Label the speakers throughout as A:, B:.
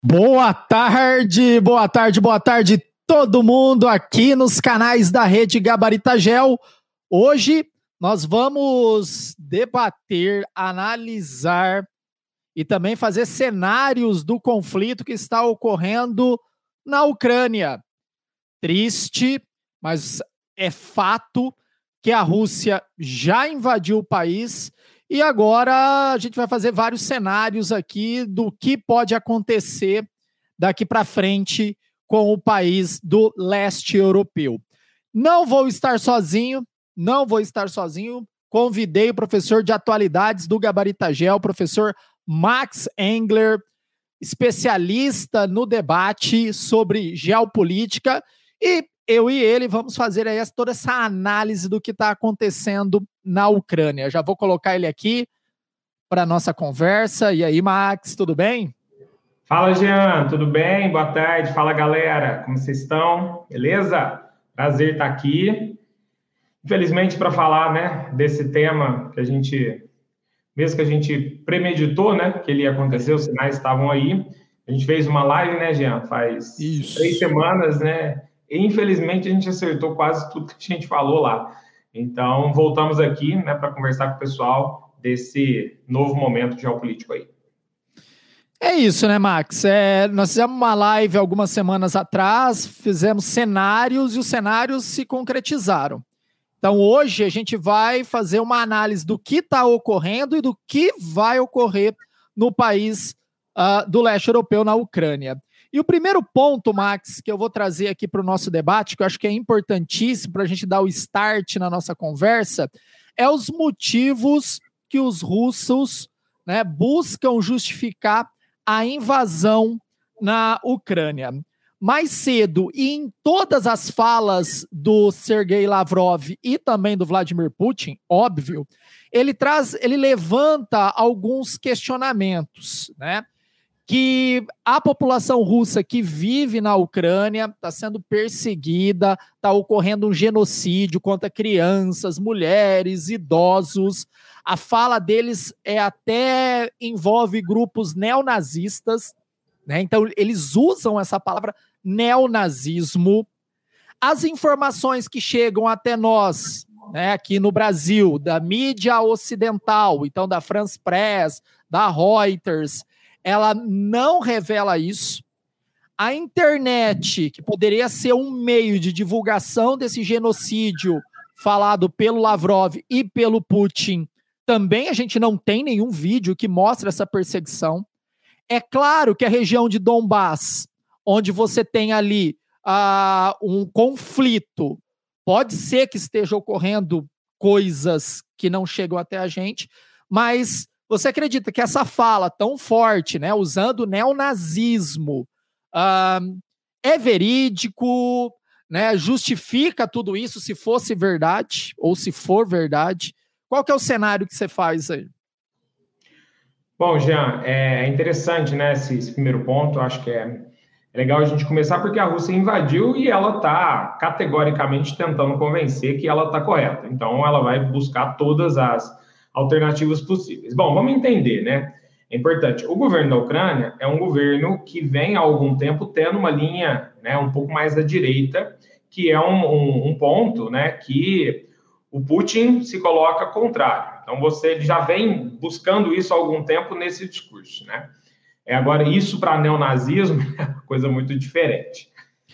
A: Boa tarde, boa tarde, boa tarde todo mundo aqui nos canais da Rede Gabaritagel. Hoje nós vamos debater, analisar e também fazer cenários do conflito que está ocorrendo na Ucrânia. Triste, mas é fato que a Rússia já invadiu o país. E agora a gente vai fazer vários cenários aqui do que pode acontecer daqui para frente com o país do leste europeu. Não vou estar sozinho. Convidei o professor de atualidades do Gabaritagel, o professor Max Engler, especialista no debate sobre geopolítica, e eu e ele vamos fazer aí toda essa análise do que está acontecendo na Ucrânia. Já vou colocar ele aqui para a nossa conversa. E aí, Max, tudo bem?
B: Fala, Jean, tudo bem? Boa tarde. Fala, galera. Como vocês estão? Beleza? Prazer estar aqui. Infelizmente, para falar, né, desse tema que a gente, mesmo que a gente premeditou, né, que ele ia acontecer, os sinais estavam aí. A gente fez uma live, né, Jean, faz 3 semanas, né? E, infelizmente, a gente acertou quase tudo que a gente falou lá. Então, voltamos aqui, né, para conversar com o pessoal desse novo momento geopolítico aí.
A: É isso, né, Max? Nós fizemos uma live algumas semanas atrás, fizemos cenários e os cenários se concretizaram. Então, hoje a gente vai fazer uma análise do que está ocorrendo e do que vai ocorrer no país do leste europeu, na Ucrânia. E o primeiro ponto, Max, que eu vou trazer aqui para o nosso debate, que eu acho que é importantíssimo para a gente dar o start na nossa conversa, é os motivos que os russos, né, buscam justificar a invasão na Ucrânia. Mais cedo, e em todas as falas do Sergei Lavrov e também do Vladimir Putin, óbvio, ele levanta alguns questionamentos, né? Que a população russa que vive na Ucrânia está sendo perseguida, está ocorrendo um genocídio contra crianças, mulheres, idosos. A fala deles até envolve grupos neonazistas, né? Então eles usam essa palavra neonazismo. As informações que chegam até nós, né, aqui no Brasil, da mídia ocidental, então da France Press, da Reuters, ela não revela isso. A internet, que poderia ser um meio de divulgação desse genocídio falado pelo Lavrov e pelo Putin, também a gente não tem nenhum vídeo que mostre essa perseguição. É claro que a região de Donbass, onde você tem ali um conflito, pode ser que esteja ocorrendo coisas que não chegam até a gente, mas você acredita que essa fala tão forte, né, usando neonazismo, é verídico, né, justifica tudo isso se fosse verdade, ou se for verdade? Qual que é o cenário que você faz aí?
B: Bom, Jean, é interessante, né, esse primeiro ponto. Eu acho que é legal a gente começar porque a Rússia invadiu e ela está categoricamente tentando convencer que ela está correta. Então, ela vai buscar todas as alternativas possíveis. Bom, vamos entender, né? É importante. O governo da Ucrânia é um governo que vem há algum tempo tendo uma linha, né, um pouco mais à direita, que é um ponto, né, que o Putin se coloca contrário. Então, ele já vem buscando isso há algum tempo nesse discurso, né? Agora, isso para neonazismo é uma coisa muito diferente.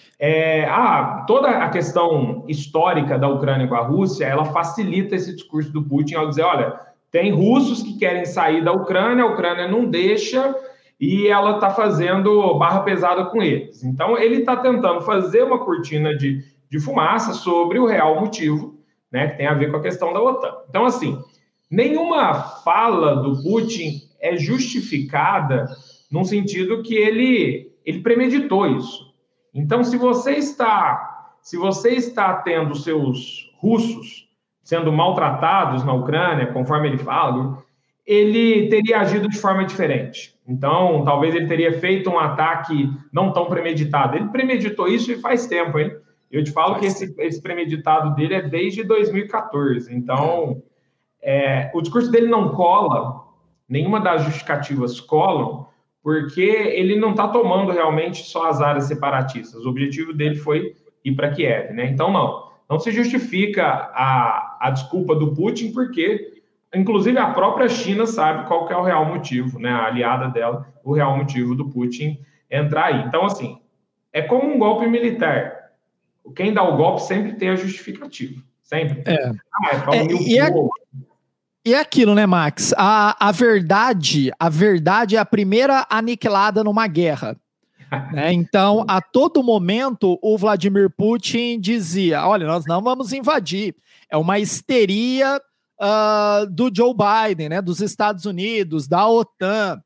B: Toda a questão histórica da Ucrânia com a Rússia, ela facilita esse discurso do Putin ao dizer, olha, tem russos que querem sair da Ucrânia, a Ucrânia não deixa e ela está fazendo barra pesada com eles. Então, ele está tentando fazer uma cortina de fumaça sobre o real motivo, né, que tem a ver com a questão da OTAN. Então, assim, nenhuma fala do Putin é justificada num sentido que ele premeditou isso. Então, se você está tendo seus russos sendo maltratados na Ucrânia, conforme ele fala, ele teria agido de forma diferente. Então, talvez ele teria feito um ataque não tão premeditado. Ele premeditou isso e faz tempo, hein? Eu te falo que esse premeditado dele é desde 2014. Então, o discurso dele não cola, nenhuma das justificativas colam, porque ele não está tomando realmente só as áreas separatistas. O objetivo dele foi ir para Kiev, né? Então, não se justifica a desculpa do Putin, porque, inclusive, a própria China sabe qual que é o real motivo, né? A aliada dela, o real motivo do Putin entrar aí. Então, assim, é como um golpe militar. Quem dá o golpe sempre tem a justificativa. Sempre.
A: É
B: para unir o povo.
A: E é aquilo, né, Max? A verdade é a primeira aniquilada numa guerra. Né? Então, a todo momento, o Vladimir Putin dizia, olha, nós não vamos invadir. É uma histeria do Joe Biden, né, dos Estados Unidos, da OTAN.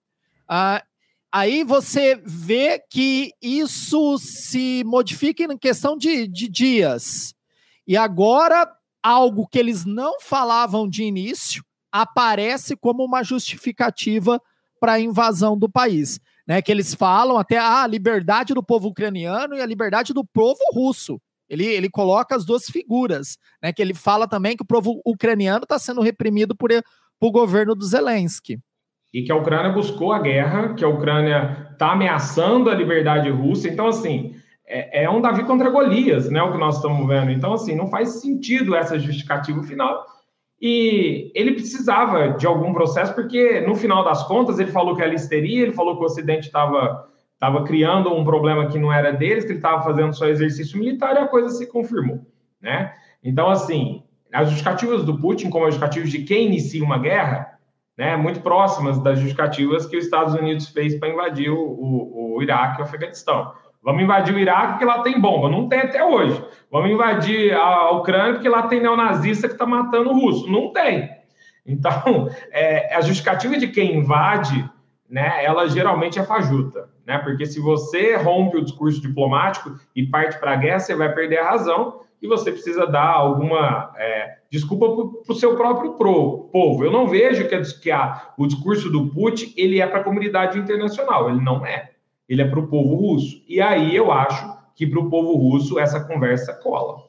A: Aí você vê que isso se modifica em questão de dias. E agora, algo que eles não falavam de início, aparece como uma justificativa para a invasão do país, né? Que eles falam até a liberdade do povo ucraniano e a liberdade do povo russo. Ele coloca as duas figuras, né? Que ele fala também que o povo ucraniano está sendo reprimido por o governo do Zelensky.
B: E que a Ucrânia buscou a guerra, que a Ucrânia está ameaçando a liberdade russa. Então, assim, é um Davi contra Golias, né? O que nós estamos vendo. Então, assim, não faz sentido essa justificativa final. E ele precisava de algum processo, porque no final das contas ele falou que era histeria, ele falou que o Ocidente estava criando um problema que não era deles, que ele estava fazendo só exercício militar, e a coisa se confirmou, né? Então, assim, as justificativas do Putin, como as justificativas de quem inicia uma guerra, né, muito próximas das justificativas que os Estados Unidos fez para invadir o Iraque e o Afeganistão. Vamos invadir o Iraque porque lá tem bomba. Não tem até hoje. Vamos invadir a Ucrânia porque lá tem neonazista que está matando o russo. Não tem. Então, a justificativa de quem invade, né, ela geralmente é fajuta. Né? Porque se você rompe o discurso diplomático e parte para a guerra, você vai perder a razão e você precisa dar alguma desculpa para o seu próprio povo. Eu não vejo que o discurso do Putin ele é para a comunidade internacional. Ele não é. Ele é para o povo russo. E aí eu acho que para o povo russo essa conversa cola.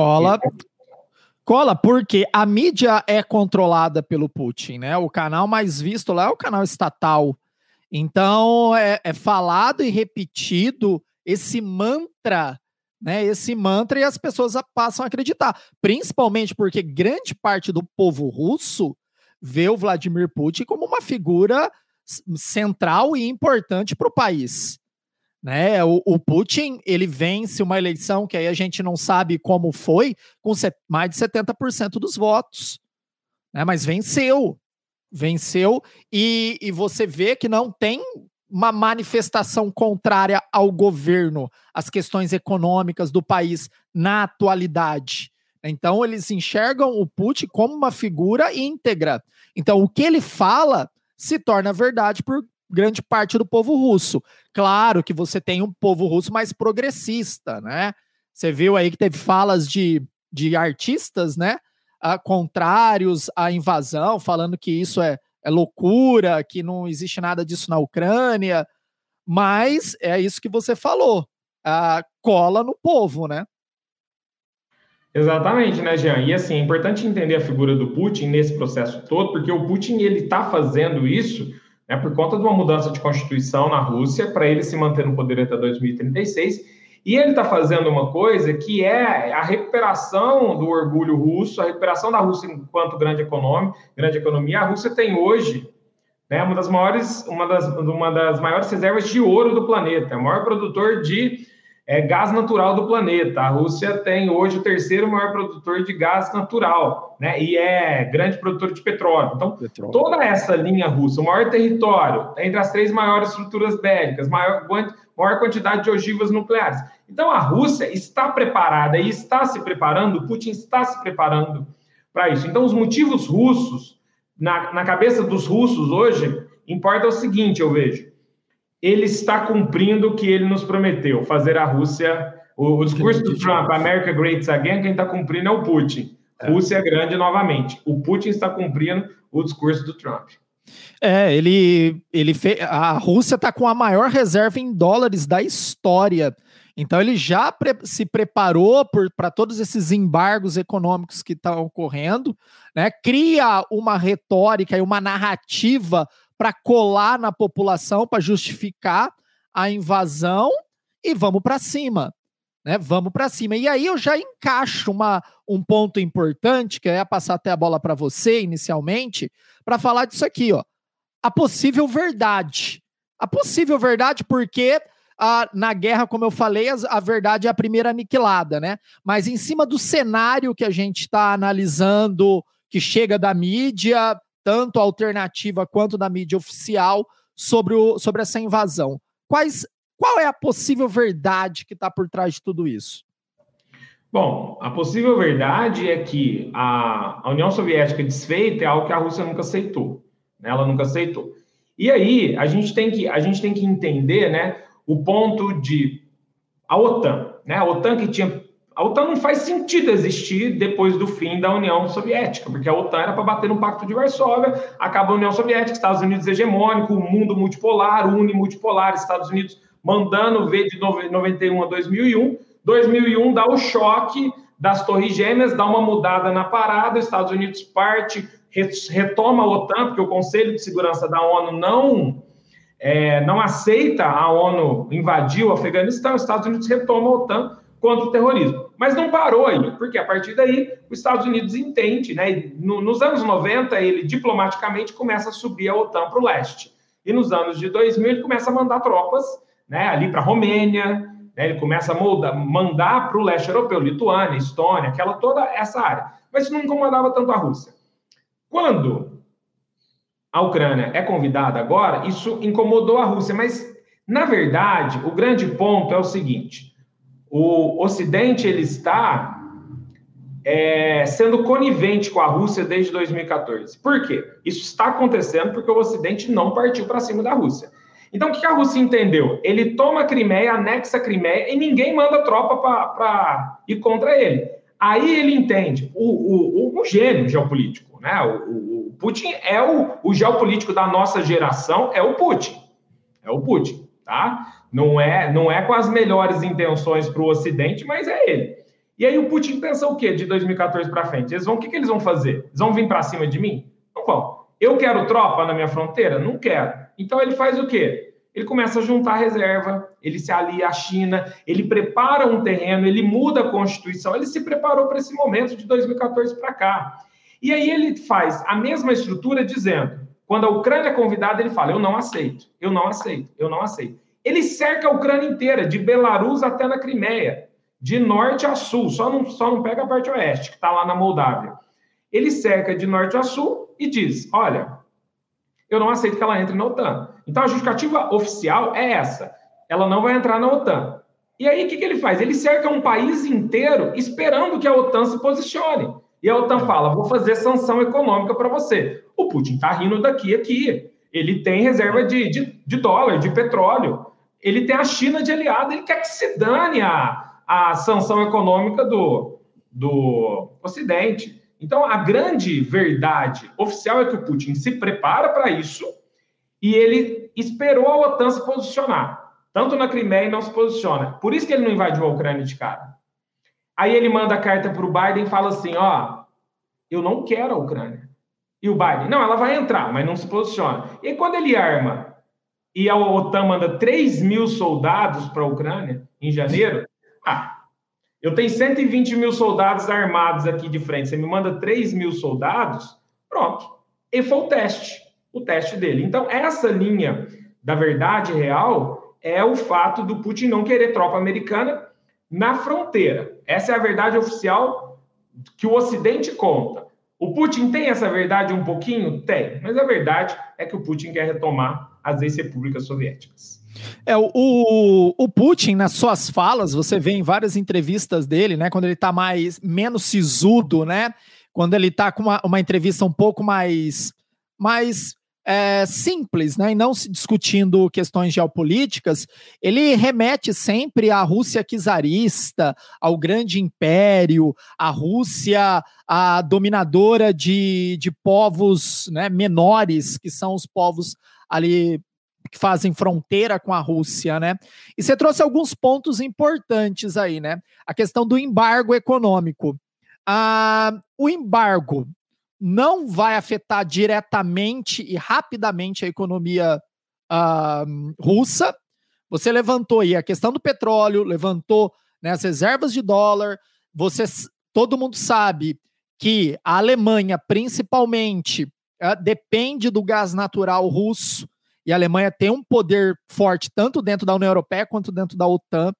A: Cola, porque a mídia é controlada pelo Putin, né? O canal mais visto lá é o canal estatal. Então, é falado e repetido esse mantra, né? Esse mantra, e as pessoas passam a acreditar. Principalmente porque grande parte do povo russo vê o Vladimir Putin como uma figura central e importante para o país, né? O Putin, ele vence uma eleição que aí a gente não sabe como foi, com mais de 70% dos votos, né? Mas venceu, e você vê que não tem uma manifestação contrária ao governo, às questões econômicas do país na atualidade. Então eles enxergam o Putin como uma figura íntegra. Então o que ele fala se torna verdade por grande parte do povo russo. Claro que você tem um povo russo mais progressista, né? Você viu aí que teve falas de artistas, né? Contrários à invasão, falando que isso é loucura, que não existe nada disso na Ucrânia, mas é isso que você falou, cola no povo, né?
B: Exatamente, né, Jean? E assim, é importante entender a figura do Putin nesse processo todo, porque o Putin ele está fazendo isso, né, por conta de uma mudança de constituição na Rússia, para ele se manter no poder até 2036, e ele está fazendo uma coisa que é a recuperação do orgulho russo, a recuperação da Rússia enquanto grande economia. A Rússia tem hoje, né, uma das maiores reservas de ouro do planeta, é o maior produtor de gás natural do planeta. A Rússia tem hoje o terceiro maior produtor de gás natural, né? E é grande produtor de petróleo. Então, toda essa linha russa, o maior território, entre as 3 maiores estruturas bélicas, maior quantidade de ogivas nucleares. Então, a Rússia está preparada e está se preparando, Putin está se preparando para isso. Então, os motivos russos, na cabeça dos russos hoje, importa o seguinte, eu vejo. Ele está cumprindo o que ele nos prometeu, fazer a Rússia... O discurso do Trump, America Great Again, quem está cumprindo é o Putin. Rússia é grande novamente. O Putin está cumprindo o discurso do Trump.
A: A Rússia está com a maior reserva em dólares da história. Então ele já se preparou para todos esses embargos econômicos que estão ocorrendo, né? Cria uma retórica e uma narrativa para colar na população, para justificar a invasão, e vamos para cima. Né? Vamos para cima. E aí eu já encaixo um ponto importante, que eu ia passar até a bola para você inicialmente, para falar disso aqui, ó. A possível verdade. A possível verdade, porque na guerra, como eu falei, a verdade é a primeira aniquilada, né? Mas em cima do cenário que a gente está analisando, que chega da mídia, tanto alternativa quanto da mídia oficial, sobre essa invasão. Qual é a possível verdade que está por trás de tudo isso?
B: Bom, a possível verdade é que a União Soviética desfeita é algo que a Rússia nunca aceitou. Né? Ela nunca aceitou. E aí, a gente tem que entender, né, o ponto de a OTAN. Né? A OTAN não faz sentido existir depois do fim da União Soviética, porque a OTAN era para bater no Pacto de Varsóvia, acaba a União Soviética, Estados Unidos hegemônico, o mundo multipolar, unimultipolar, Estados Unidos mandando ver de 91 a 2001. 2001 dá o choque das Torres Gêmeas, dá uma mudada na parada, os Estados Unidos parte, retoma a OTAN, porque o Conselho de Segurança da ONU não aceita a ONU invadir o Afeganistão, os Estados Unidos retomam a OTAN contra o terrorismo. Mas não parou aí, porque a partir daí os Estados Unidos entende, né? Nos anos 90, ele diplomaticamente começa a subir a OTAN para o leste. E nos anos de 2000, ele começa a mandar tropas, né, ali para a Romênia, né, ele começa a mandar para o leste europeu, Lituânia, Estônia, toda essa área. Mas isso não incomodava tanto a Rússia. Quando a Ucrânia é convidada agora, isso incomodou a Rússia, mas, na verdade, o grande ponto é o seguinte: o Ocidente ele está sendo conivente com a Rússia desde 2014. Por quê? Isso está acontecendo porque o Ocidente não partiu para cima da Rússia. Então, o que a Rússia entendeu? Ele toma a Crimeia, anexa a Crimeia, e ninguém manda tropa para ir contra ele. Aí ele entende, o gênio geopolítico, né? O Putin é o geopolítico da nossa geração, é o Putin. É o Putin, tá? Não é com as melhores intenções para o Ocidente, mas é ele. E aí o Putin pensa o quê de 2014 para frente? O que eles vão fazer? Eles vão vir para cima de mim? Não vão. Eu quero tropa na minha fronteira? Não quero. Então ele faz o quê? Ele começa a juntar reserva, ele se alia à China, ele prepara um terreno, ele muda a Constituição, ele se preparou para esse momento de 2014 para cá. E aí ele faz a mesma estrutura dizendo, quando a Ucrânia é convidada, ele fala, eu não aceito, eu não aceito, eu não aceito. Ele cerca a Ucrânia inteira, de Belarus até na Crimeia, de norte a sul, só não pega a parte oeste, que está lá na Moldávia. Ele cerca de norte a sul e diz, olha, eu não aceito que ela entre na OTAN. Então, a justificativa oficial é essa. Ela não vai entrar na OTAN. E aí, o que ele faz? Ele cerca um país inteiro esperando que a OTAN se posicione. E a OTAN fala, vou fazer sanção econômica para você. O Putin está rindo daqui a aqui. Ele tem reserva de dólar, de petróleo. Ele tem a China de aliado. Ele quer que se dane a sanção econômica do Ocidente. Então, a grande verdade oficial é que o Putin se prepara para isso e ele esperou a OTAN se posicionar. Tanto na Crimeia e não se posiciona. Por isso que ele não invadiu a Ucrânia de cara. Aí ele manda a carta para o Biden e fala assim, eu não quero a Ucrânia. E o Biden, não, ela vai entrar, mas não se posiciona. E quando ele arma e a OTAN manda 3 mil soldados para a Ucrânia em janeiro, eu tenho 120 mil soldados armados aqui de frente, você me manda 3 mil soldados, pronto. E foi o teste dele. Então, essa linha da verdade real é o fato do Putin não querer tropa americana na fronteira. Essa é a verdade oficial que o Ocidente conta. O Putin tem essa verdade um pouquinho? Tem. Mas a verdade é que o Putin quer retomar as ex-repúblicas soviéticas.
A: O Putin, nas suas falas, você vê em várias entrevistas dele, né, quando ele está menos sisudo, né, quando ele está com uma entrevista um pouco mais simples, né, e não se discutindo questões geopolíticas, ele remete sempre à Rússia czarista, ao grande império, à Rússia, a dominadora de povos, né, menores, que são os povos ali que fazem fronteira com a Rússia, né? E você trouxe alguns pontos importantes aí, né? A questão do embargo econômico. O embargo não vai afetar diretamente e rapidamente a economia russa. Você levantou aí a questão do petróleo, levantou, né, as reservas de dólar. Todo mundo sabe que a Alemanha, principalmente, depende do gás natural russo, e a Alemanha tem um poder forte tanto dentro da União Europeia quanto dentro da OTAN.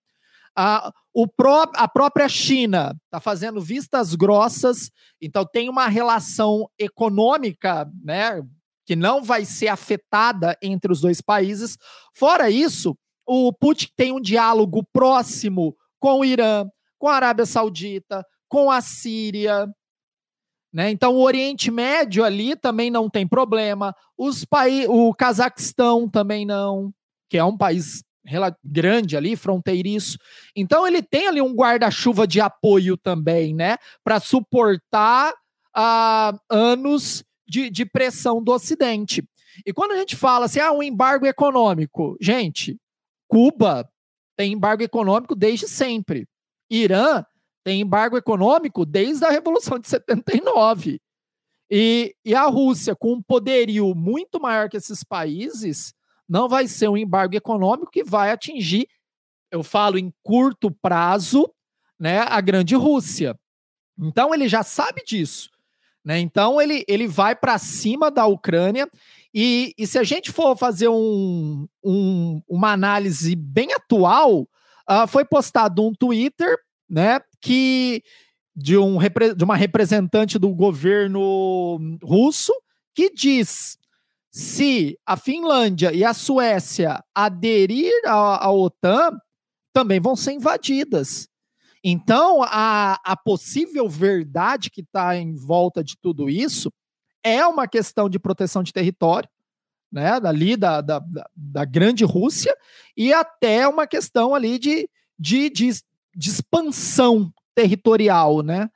A: A própria China está fazendo vistas grossas, então tem uma relação econômica, né, que não vai ser afetada entre os dois países. Fora isso, o Putin tem um diálogo próximo com o Irã, com a Arábia Saudita, com a Síria, né? Então o Oriente Médio ali também não tem problema, o Cazaquistão também não, que é um país grande ali, fronteiriço. Então ele tem ali um guarda-chuva de apoio também, né, para suportar anos de pressão do Ocidente. E quando a gente fala assim, um embargo econômico, gente, Cuba tem embargo econômico desde sempre. Irã tem embargo econômico desde a Revolução de 79. E a Rússia, com um poderio muito maior que esses países, não vai ser um embargo econômico que vai atingir, eu falo em curto prazo, né, a grande Rússia. Então ele já sabe disso, né? Então ele vai para cima da Ucrânia. E se a gente for fazer uma análise bem atual, foi postado um Twitter, né, de uma representante do governo russo, que diz: se a Finlândia e a Suécia aderir à OTAN, também vão ser invadidas. Então, a possível verdade que está em volta de tudo isso é uma questão de proteção de território, né, ali da grande Rússia, e até uma questão ali de expansão territorial, né?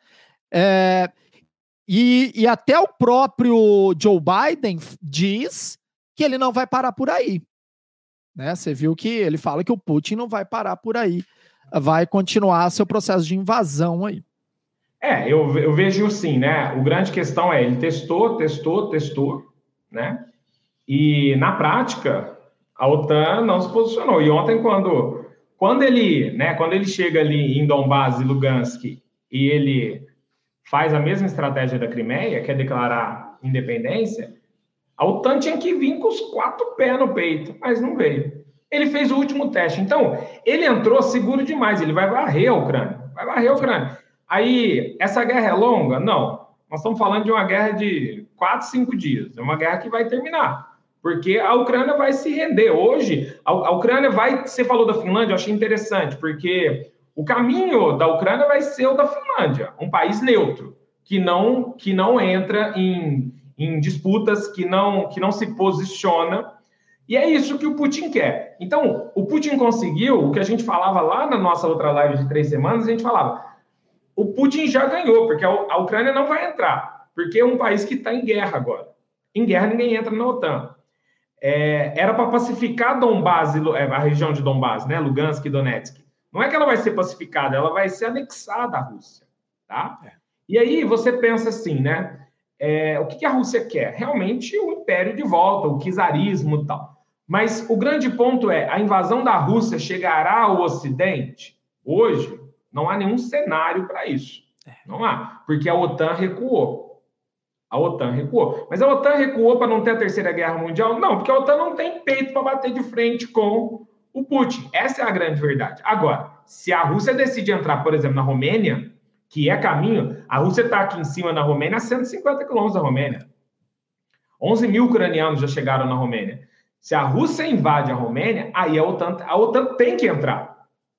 A: E até o próprio Joe Biden diz que ele não vai parar por aí, né? Você viu que ele fala que o Putin não vai parar por aí, vai continuar seu processo de invasão aí.
B: Eu vejo sim, né? O grande questão ele testou, né? E na prática a OTAN não se posicionou. E ontem quando ele chega ali em Donbas e Lugansk e ele faz a mesma estratégia da Crimeia, que é declarar independência, a OTAN tinha que vir com os 4 pés no peito, mas não veio. Ele fez o último teste. Então, ele entrou seguro demais, ele vai varrer a Ucrânia. Aí, essa guerra é longa? Não. Nós estamos falando de uma guerra de 4, 5 dias. É uma guerra que vai terminar, porque a Ucrânia vai se render. Hoje, a Ucrânia vai... Você falou da Finlândia, eu achei interessante, porque o caminho da Ucrânia vai ser o da Finlândia, um país neutro, que não entra em disputas, que não se posiciona. E é isso que o Putin quer. Então, o Putin conseguiu o que a gente falava lá na nossa outra live de 3 semanas, a gente falava, o Putin já ganhou, porque a Ucrânia não vai entrar, porque é um país que está em guerra agora. Em guerra ninguém entra na OTAN. Era para pacificar Donbas, a região de Donbas, né? Lugansk e Donetsk. Não é que ela vai ser pacificada, ela vai ser anexada à Rússia, tá? E aí você pensa assim, né? O que a Rússia quer? Realmente o império de volta, o czarismo e tal. Mas o grande ponto a invasão da Rússia chegará ao Ocidente? Hoje, não há nenhum cenário para isso. Não há, porque a OTAN recuou. Mas a OTAN recuou para não ter a Terceira Guerra Mundial? Não, porque a OTAN não tem peito para bater de frente com o Putin. Essa é a grande verdade. Agora, se a Rússia decide entrar, por exemplo, na Romênia, que é caminho, a Rússia está aqui em cima na Romênia, a 150 quilômetros da Romênia. 11 mil ucranianos já chegaram na Romênia. Se a Rússia invade a Romênia, aí a OTAN tem que entrar.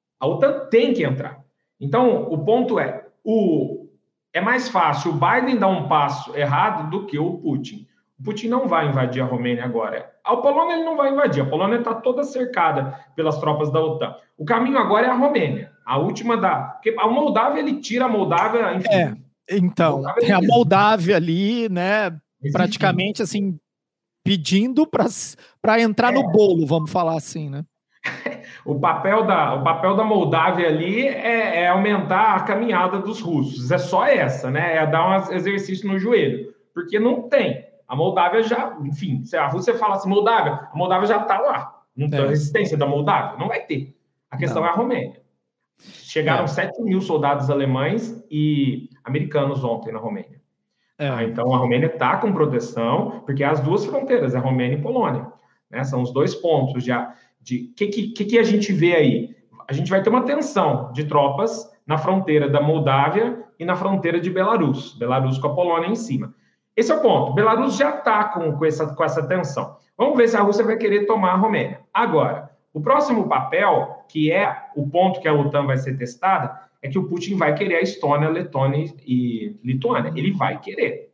B: Então, o ponto é mais fácil o Biden dar um passo errado do que o Putin. O Putin não vai invadir a Romênia agora. A Polônia ele não vai invadir. A Polônia está toda cercada pelas tropas da OTAN. O caminho agora é a Romênia. A última porque a Moldávia, ele tira a Moldávia... Enfim,
A: então, tem a Moldávia ali, né, praticamente assim, pedindo para entrar no bolo, vamos falar assim, né?
B: O papel da Moldávia ali é aumentar a caminhada dos russos. É só essa, né? É dar um exercício no joelho. porque não tem. A Moldávia já, enfim, se a Rússia fala assim, Moldávia, a Moldávia já está lá. Não tem resistência da Moldávia? Não vai ter. A questão é a Romênia. Chegaram 7 mil soldados alemães e americanos ontem na Romênia. Então, a Romênia está com proteção, porque as duas fronteiras, a Romênia e Polônia. Né? São os dois pontos de que a gente vê aí. A gente vai ter uma tensão de tropas na fronteira da Moldávia e na fronteira de Belarus. Belarus com a Polônia em cima. Esse é o ponto. Belarus já está com essa tensão. Vamos ver se a Rússia vai querer tomar a Romênia. Agora, o próximo papel, que é o ponto que a OTAN vai ser testada, é que o Putin vai querer a Estônia, Letônia e Lituânia. Ele vai querer.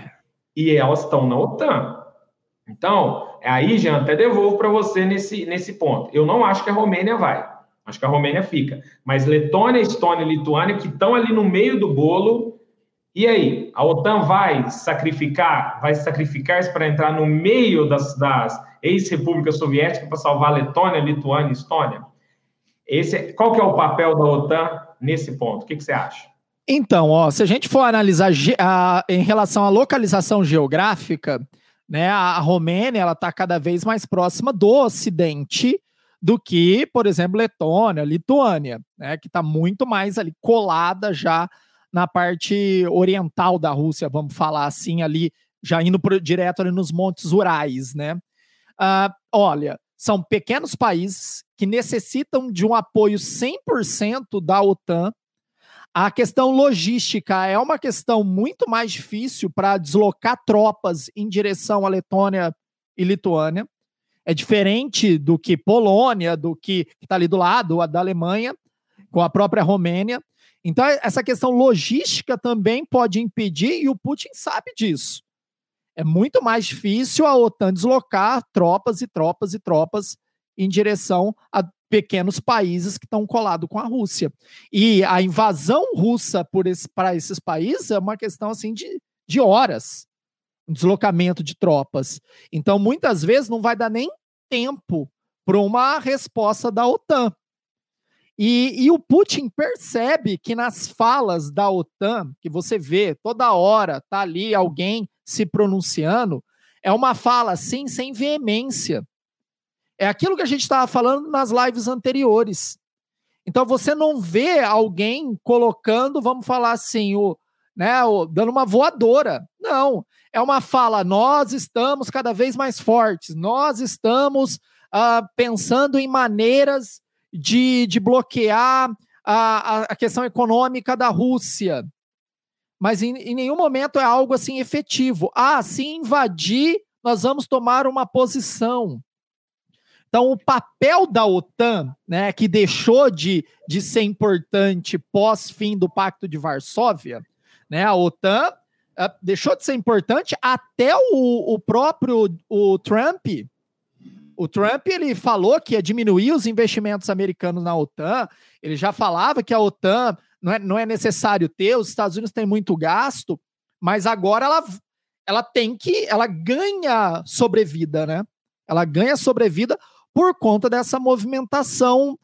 B: E elas estão na OTAN. Então, aí, Jean, até devolvo para você nesse ponto. Eu não acho que a Romênia vai. Acho que a Romênia fica. Mas Letônia, Estônia e Lituânia, que estão ali no meio do bolo. E aí? A OTAN vai sacrificar-se para entrar no meio das ex-repúblicas soviéticas para salvar Letônia, Lituânia e Estônia? Qual que é o papel da OTAN nesse ponto? O que você acha?
A: Então, se a gente for analisar em relação à localização geográfica, né, a Romênia ela está cada vez mais próxima do Ocidente do que, por exemplo, Letônia, Lituânia, né, que está muito mais ali colada já na parte oriental da Rússia, vamos falar assim, ali, já indo direto ali nos Montes Urais, né? Olha, são pequenos países que necessitam de um apoio 100% da OTAN. A questão logística é uma questão muito mais difícil para deslocar tropas em direção à Letônia e Lituânia. É diferente do que Polônia, do que está ali do lado, a da Alemanha, com a própria Romênia. Então, essa questão logística também pode impedir, e o Putin sabe disso. É muito mais difícil a OTAN deslocar tropas e tropas e tropas em direção a pequenos países que estão colados com a Rússia. E a invasão russa para esses países é uma questão assim, de horas, um deslocamento de tropas. Então, muitas vezes, não vai dar nem tempo para uma resposta da OTAN. E o Putin percebe que nas falas da OTAN, que você vê toda hora, tá ali alguém se pronunciando, é uma fala assim, sem veemência. É aquilo que a gente estava falando nas lives anteriores. Então você não vê alguém colocando, vamos falar assim, dando uma voadora. Não, é uma fala, nós estamos cada vez mais fortes, nós estamos pensando em maneiras de bloquear a questão econômica da Rússia. Mas em nenhum momento é algo assim efetivo. Se invadir, nós vamos tomar uma posição. Então, o papel da OTAN, né, que deixou de ser importante pós-fim do Pacto de Varsóvia, né, a OTAN deixou de ser importante até o próprio Trump. O Trump ele falou que ia diminuir os investimentos americanos na OTAN, ele já falava que a OTAN não é necessário ter, os Estados Unidos têm muito gasto, mas agora ela ganha sobrevida, né? Ela ganha sobrevida por conta dessa movimentação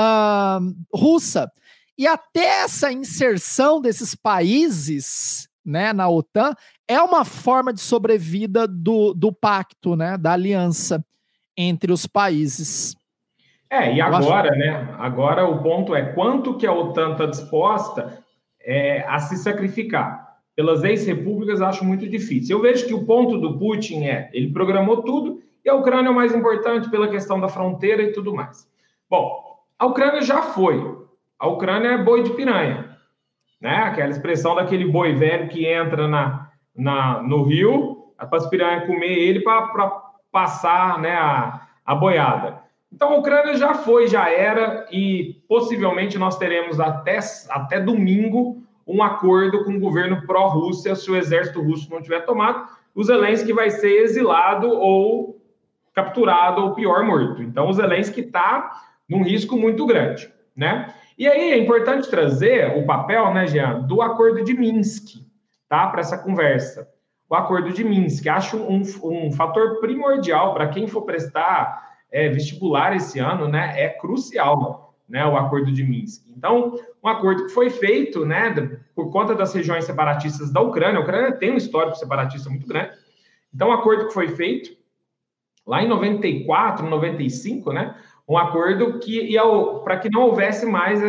A: russa. E até essa inserção desses países, né, na OTAN é uma forma de sobrevida do pacto, né, da aliança entre os países.
B: E agora, né? Agora o ponto é quanto que a OTAN está disposta a se sacrificar. Pelas ex-repúblicas, acho muito difícil. Eu vejo que o ponto do Putin ele programou tudo, e a Ucrânia é o mais importante pela questão da fronteira e tudo mais. Bom, a Ucrânia já foi. A Ucrânia é boi de piranha, né? Aquela expressão daquele boi velho que entra no rio para as piranhas comer ele para passar, né, a boiada. Então, a Ucrânia já foi, já era, e possivelmente nós teremos até domingo um acordo com o governo pró-Rússia, se o exército russo não tiver tomado, o Zelensky vai ser exilado ou capturado, ou pior, morto. Então, o Zelensky está num risco muito grande, né? E aí é importante trazer o papel, né, Jean, do acordo de Minsk, tá? Para essa conversa. O acordo de Minsk, acho um fator primordial para quem for prestar vestibular esse ano, né? É crucial, né, o Acordo de Minsk. Então, um acordo que foi feito, né, por conta das regiões separatistas da Ucrânia. A Ucrânia tem um histórico separatista muito grande. Então, um acordo que foi feito lá em 94, 95, né, um acordo que ia para que não houvesse mais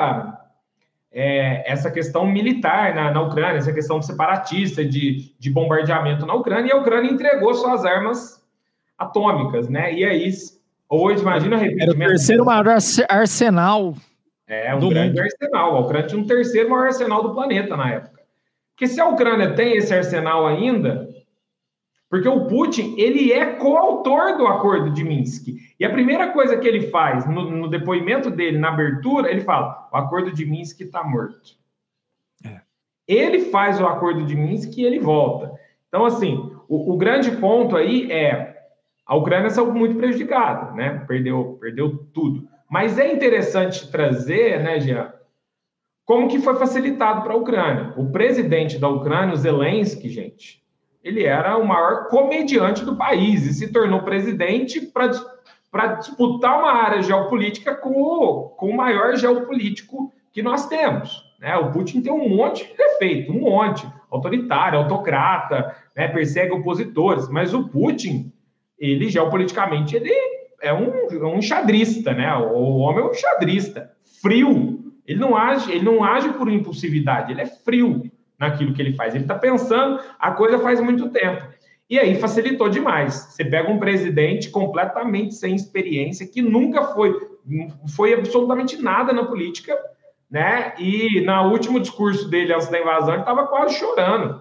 B: essa questão militar na Ucrânia, essa questão separatista de bombardeamento na Ucrânia, e a Ucrânia entregou suas armas atômicas, né? E aí, hoje, imagina o arrependimento.
A: Era o terceiro maior arsenal
B: um grande arsenal. A Ucrânia tinha um terceiro maior arsenal do planeta na época. Porque se a Ucrânia tem esse arsenal ainda, porque o Putin, ele é coautor do Acordo de Minsk. E a primeira coisa que ele faz no depoimento dele, na abertura, ele fala, o Acordo de Minsk está morto. Ele faz o Acordo de Minsk e ele volta. Então, assim, o grande ponto aí é a Ucrânia saiu muito prejudicada, né? Perdeu tudo. Mas é interessante trazer, né, Jean, como que foi facilitado para a Ucrânia. O presidente da Ucrânia, o Zelensky, gente, ele era o maior comediante do país e se tornou presidente para disputar uma área geopolítica com o maior geopolítico que nós temos. Né? O Putin tem um monte de defeito, um monte. Autoritário, autocrata, né? Persegue opositores. Mas o Putin, ele geopoliticamente, ele é um xadrista, né? O homem é um xadrista, frio. Ele não age por impulsividade, ele é frio naquilo que ele faz. Ele está pensando a coisa faz muito tempo. E aí facilitou demais. Você pega um presidente completamente sem experiência, que nunca foi absolutamente nada na política, né? E no último discurso dele antes da invasão, ele estava quase chorando.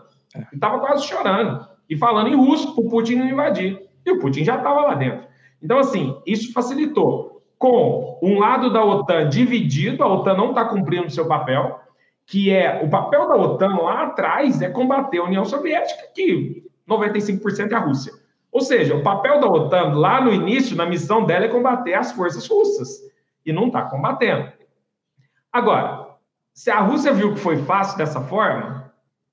B: E falando em russo para o Putin não invadir. E o Putin já estava lá dentro. Então, assim, isso facilitou. Com um lado da OTAN dividido, a OTAN não está cumprindo o seu papel, que é o papel da OTAN lá atrás é combater a União Soviética, que 95% é a Rússia. Ou seja, o papel da OTAN lá no início, na missão dela, é combater as forças russas. E não está combatendo. Agora, se a Rússia viu que foi fácil dessa forma,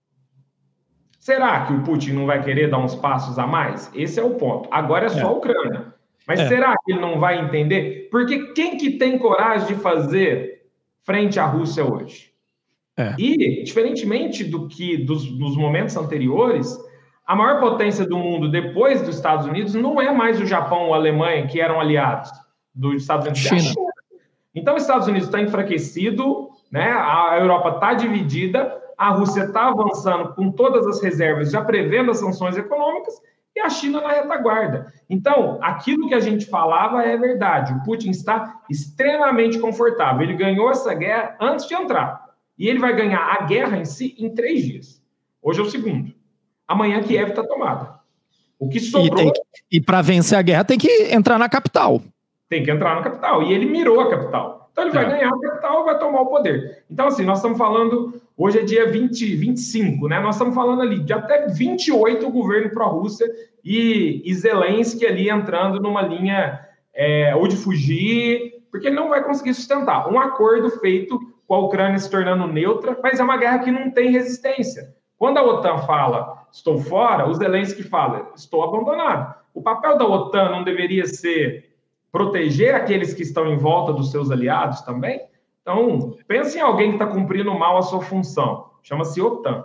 B: será que o Putin não vai querer dar uns passos a mais? Esse é o ponto. Agora é só a Ucrânia. Mas será que ele não vai entender? Porque quem que tem coragem de fazer frente à Rússia hoje? E, diferentemente dos momentos anteriores, a maior potência do mundo depois dos Estados Unidos não é mais o Japão ou a Alemanha, que eram aliados dos Estados Unidos. China. Então, os Estados Unidos está enfraquecido, né? A Europa está dividida, a Rússia está avançando com todas as reservas, já prevendo as sanções econômicas, e a China na retaguarda. Então, aquilo que a gente falava é verdade. O Putin está extremamente confortável. Ele ganhou essa guerra antes de entrar. E ele vai ganhar a guerra em si em 3 dias. Hoje é o segundo. Amanhã Kiev está tomada. O que sobrou...
A: E para vencer a guerra tem que entrar na capital.
B: Tem que entrar na capital. E ele mirou a capital. Então ele vai ganhar a capital e vai tomar o poder. Então, assim, nós estamos falando... Hoje é dia 25, né? Nós estamos falando ali de até 28 o governo pró-Rússia e Zelensky ali entrando numa linha ou de fugir, porque ele não vai conseguir sustentar. Um acordo feito com a Ucrânia se tornando neutra, mas é uma guerra que não tem resistência. Quando a OTAN fala, estou fora, o Zelensky fala, estou abandonado. O papel da OTAN não deveria ser proteger aqueles que estão em volta dos seus aliados também? Então, pense em alguém que está cumprindo mal a sua função. Chama-se OTAN.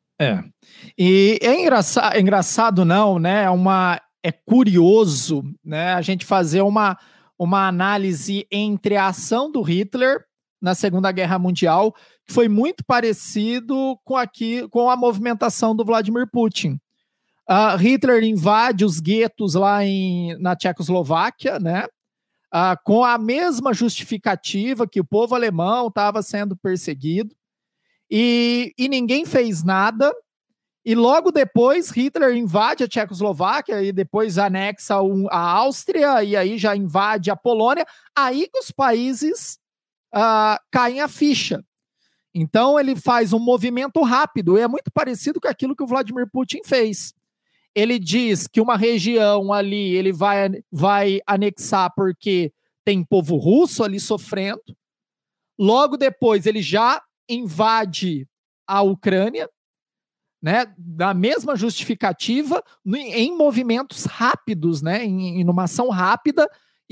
A: E é engraçado não, né? É curioso, né? A gente fazer uma análise entre a ação do Hitler na Segunda Guerra Mundial, que foi muito parecido com a movimentação do Vladimir Putin. Hitler invade os guetos lá na Tchecoslováquia, né? Com a mesma justificativa que o povo alemão estava sendo perseguido, e ninguém fez nada, e logo depois Hitler invade a Tchecoslováquia e depois anexa a Áustria, e aí já invade a Polônia, aí que os países caem a ficha. Então ele faz um movimento rápido, e é muito parecido com aquilo que o Vladimir Putin fez. Ele diz que uma região ali ele vai anexar porque tem povo russo ali sofrendo. Logo depois ele já invade a Ucrânia, né, da mesma justificativa, em movimentos rápidos, né, em uma ação rápida,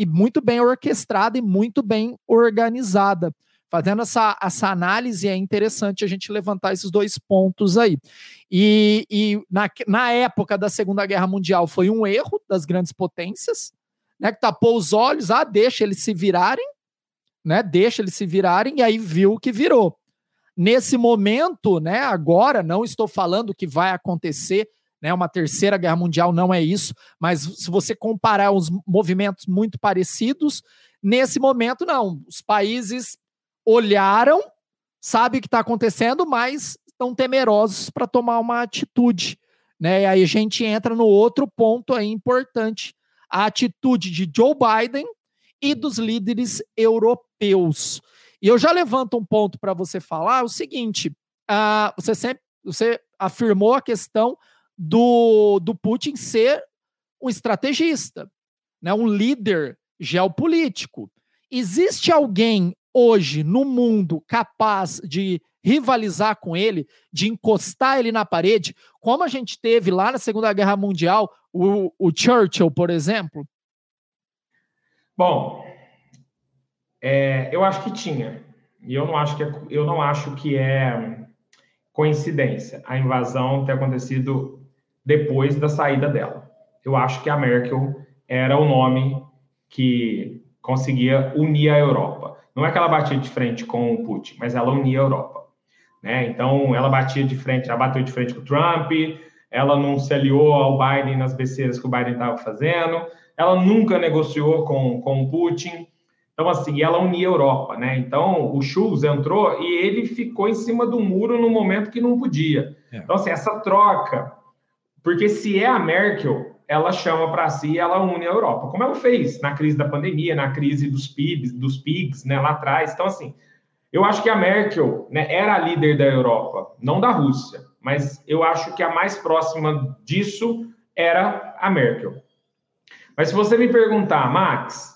A: e muito bem orquestrada e muito bem organizada. Fazendo essa análise, é interessante a gente levantar esses dois pontos aí. E na época da Segunda Guerra Mundial foi um erro das grandes potências, né, que tapou os olhos, deixa eles se virarem, né, e aí viu o que virou. Nesse momento, né, agora, não estou falando que vai acontecer, né, uma terceira guerra mundial, não é isso, mas se você comparar os movimentos muito parecidos, nesse momento, não. Os países olharam, sabem o que está acontecendo, mas estão temerosos para tomar uma atitude, né? E aí a gente entra no outro ponto aí importante, a atitude de Joe Biden e dos líderes europeus. E eu já levanto um ponto para você falar, o seguinte, você afirmou a questão do Putin ser um estrategista, né, um líder geopolítico. Existe alguém hoje no mundo capaz de rivalizar com ele, de encostar ele na parede, como a gente teve lá na Segunda Guerra Mundial, o Churchill, por exemplo?
B: Bom, eu acho que tinha. E eu não acho que é coincidência a invasão ter acontecido depois da saída dela. Eu acho que a Merkel era o nome que conseguia unir a Europa. Não é que ela batia de frente com o Putin, mas ela unia a Europa, né? Então, ela bateu de frente com o Trump, ela não se aliou ao Biden nas besteiras que o Biden estava fazendo, ela nunca negociou com o Putin. Então, assim, ela unia a Europa, né? Então, o Schulz entrou e ele ficou em cima do muro no momento que não podia. Então, assim, essa troca, porque se é a Merkel, ela chama para si e ela une a Europa, como ela fez na crise da pandemia, na crise dos PIGs, né, lá atrás. Então, assim, eu acho que a Merkel, né, era a líder da Europa, não da Rússia, mas eu acho que a mais próxima disso era a Merkel. Mas se você me perguntar, Max,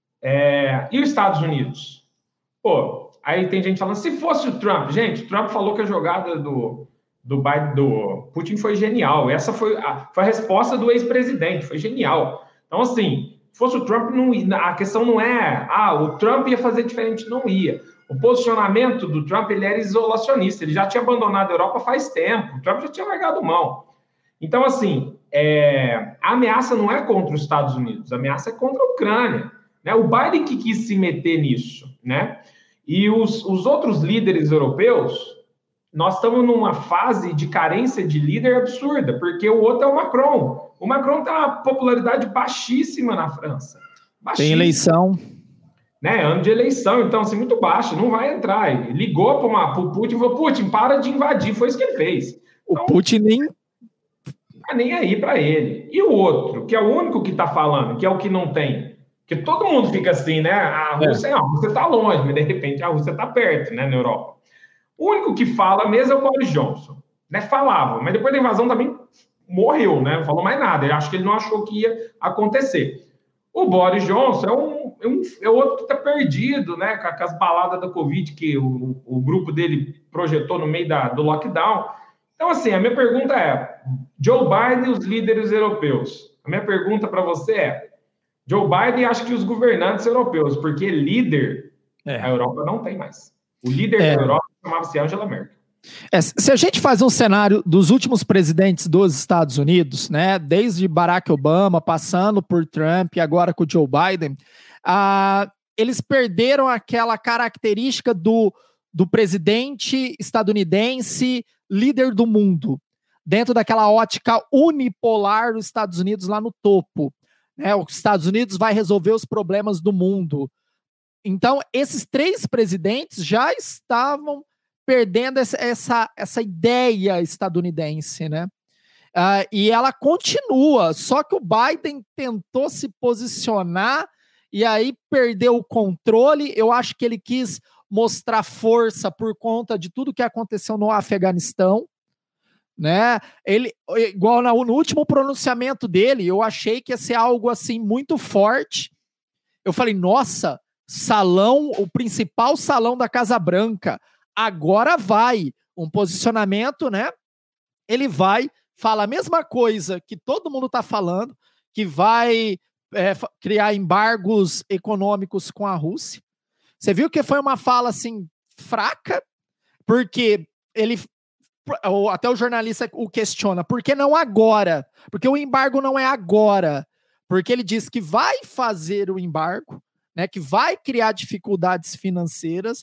B: e os Estados Unidos? Pô, aí tem gente falando, se fosse o Trump, gente, o Trump falou que a jogada do Putin foi genial. Essa foi a resposta do ex-presidente, foi genial. Então, assim, se fosse o Trump, a questão não é, o Trump ia fazer diferente, não ia. O posicionamento do Trump, ele era isolacionista, ele já tinha abandonado a Europa faz tempo, o Trump já tinha largado mão. Então, assim, a ameaça não é contra os Estados Unidos, a ameaça é contra a Ucrânia, né? O Biden que quis se meter nisso, né? E os outros líderes europeus, nós estamos numa fase de carência de líder absurda, porque o outro é o Macron. O Macron tem uma popularidade baixíssima na França. Baixíssima.
A: Tem eleição.
B: Né? Ano de eleição, então, assim, muito baixo, não vai entrar. Ele ligou para o Putin e falou, Putin, para de invadir, foi isso que ele fez. Então,
A: o Putin
B: nem aí para ele. E o outro, que é o único que está falando, que é o que não tem, que todo mundo fica assim, né? A Rússia, você está longe, mas de repente a Rússia está perto, né, na Europa. O único que fala mesmo é o Boris Johnson, né? Falava, mas depois da invasão também morreu, né? Não falou mais nada. Eu acho que ele não achou que ia acontecer. O Boris Johnson é outro que está perdido, né? Com as baladas da Covid que o grupo dele projetou no meio do lockdown. Então, assim, a minha pergunta é: Joe Biden e os líderes europeus. A minha pergunta para você é: Joe Biden, acho que os governantes europeus, porque líder, a Europa não tem mais. O líder da Europa chamava-se Angela Merkel.
A: Se a gente faz um cenário dos últimos presidentes dos Estados Unidos, né, desde Barack Obama, passando por Trump e agora com o Joe Biden, eles perderam aquela característica do presidente estadunidense líder do mundo, dentro daquela ótica unipolar dos Estados Unidos lá no topo, né? Os Estados Unidos vai resolver os problemas do mundo. Então, esses três presidentes já estavam perdendo essa ideia estadunidense, né? E ela continua, só que o Biden tentou se posicionar e aí perdeu o controle. Eu acho que ele quis mostrar força por conta de tudo que aconteceu no Afeganistão, né? Ele, igual no último pronunciamento dele, eu achei que ia ser algo assim muito forte. Eu falei, nossa, o principal salão da Casa Branca, agora vai um posicionamento, né? Ele vai falar a mesma coisa que todo mundo está falando, que vai criar embargos econômicos com a Rússia. Você viu que foi uma fala assim fraca, porque até o jornalista o questiona, por que não agora? Porque o embargo não é agora, porque ele diz que vai fazer o embargo, né, que vai criar dificuldades financeiras,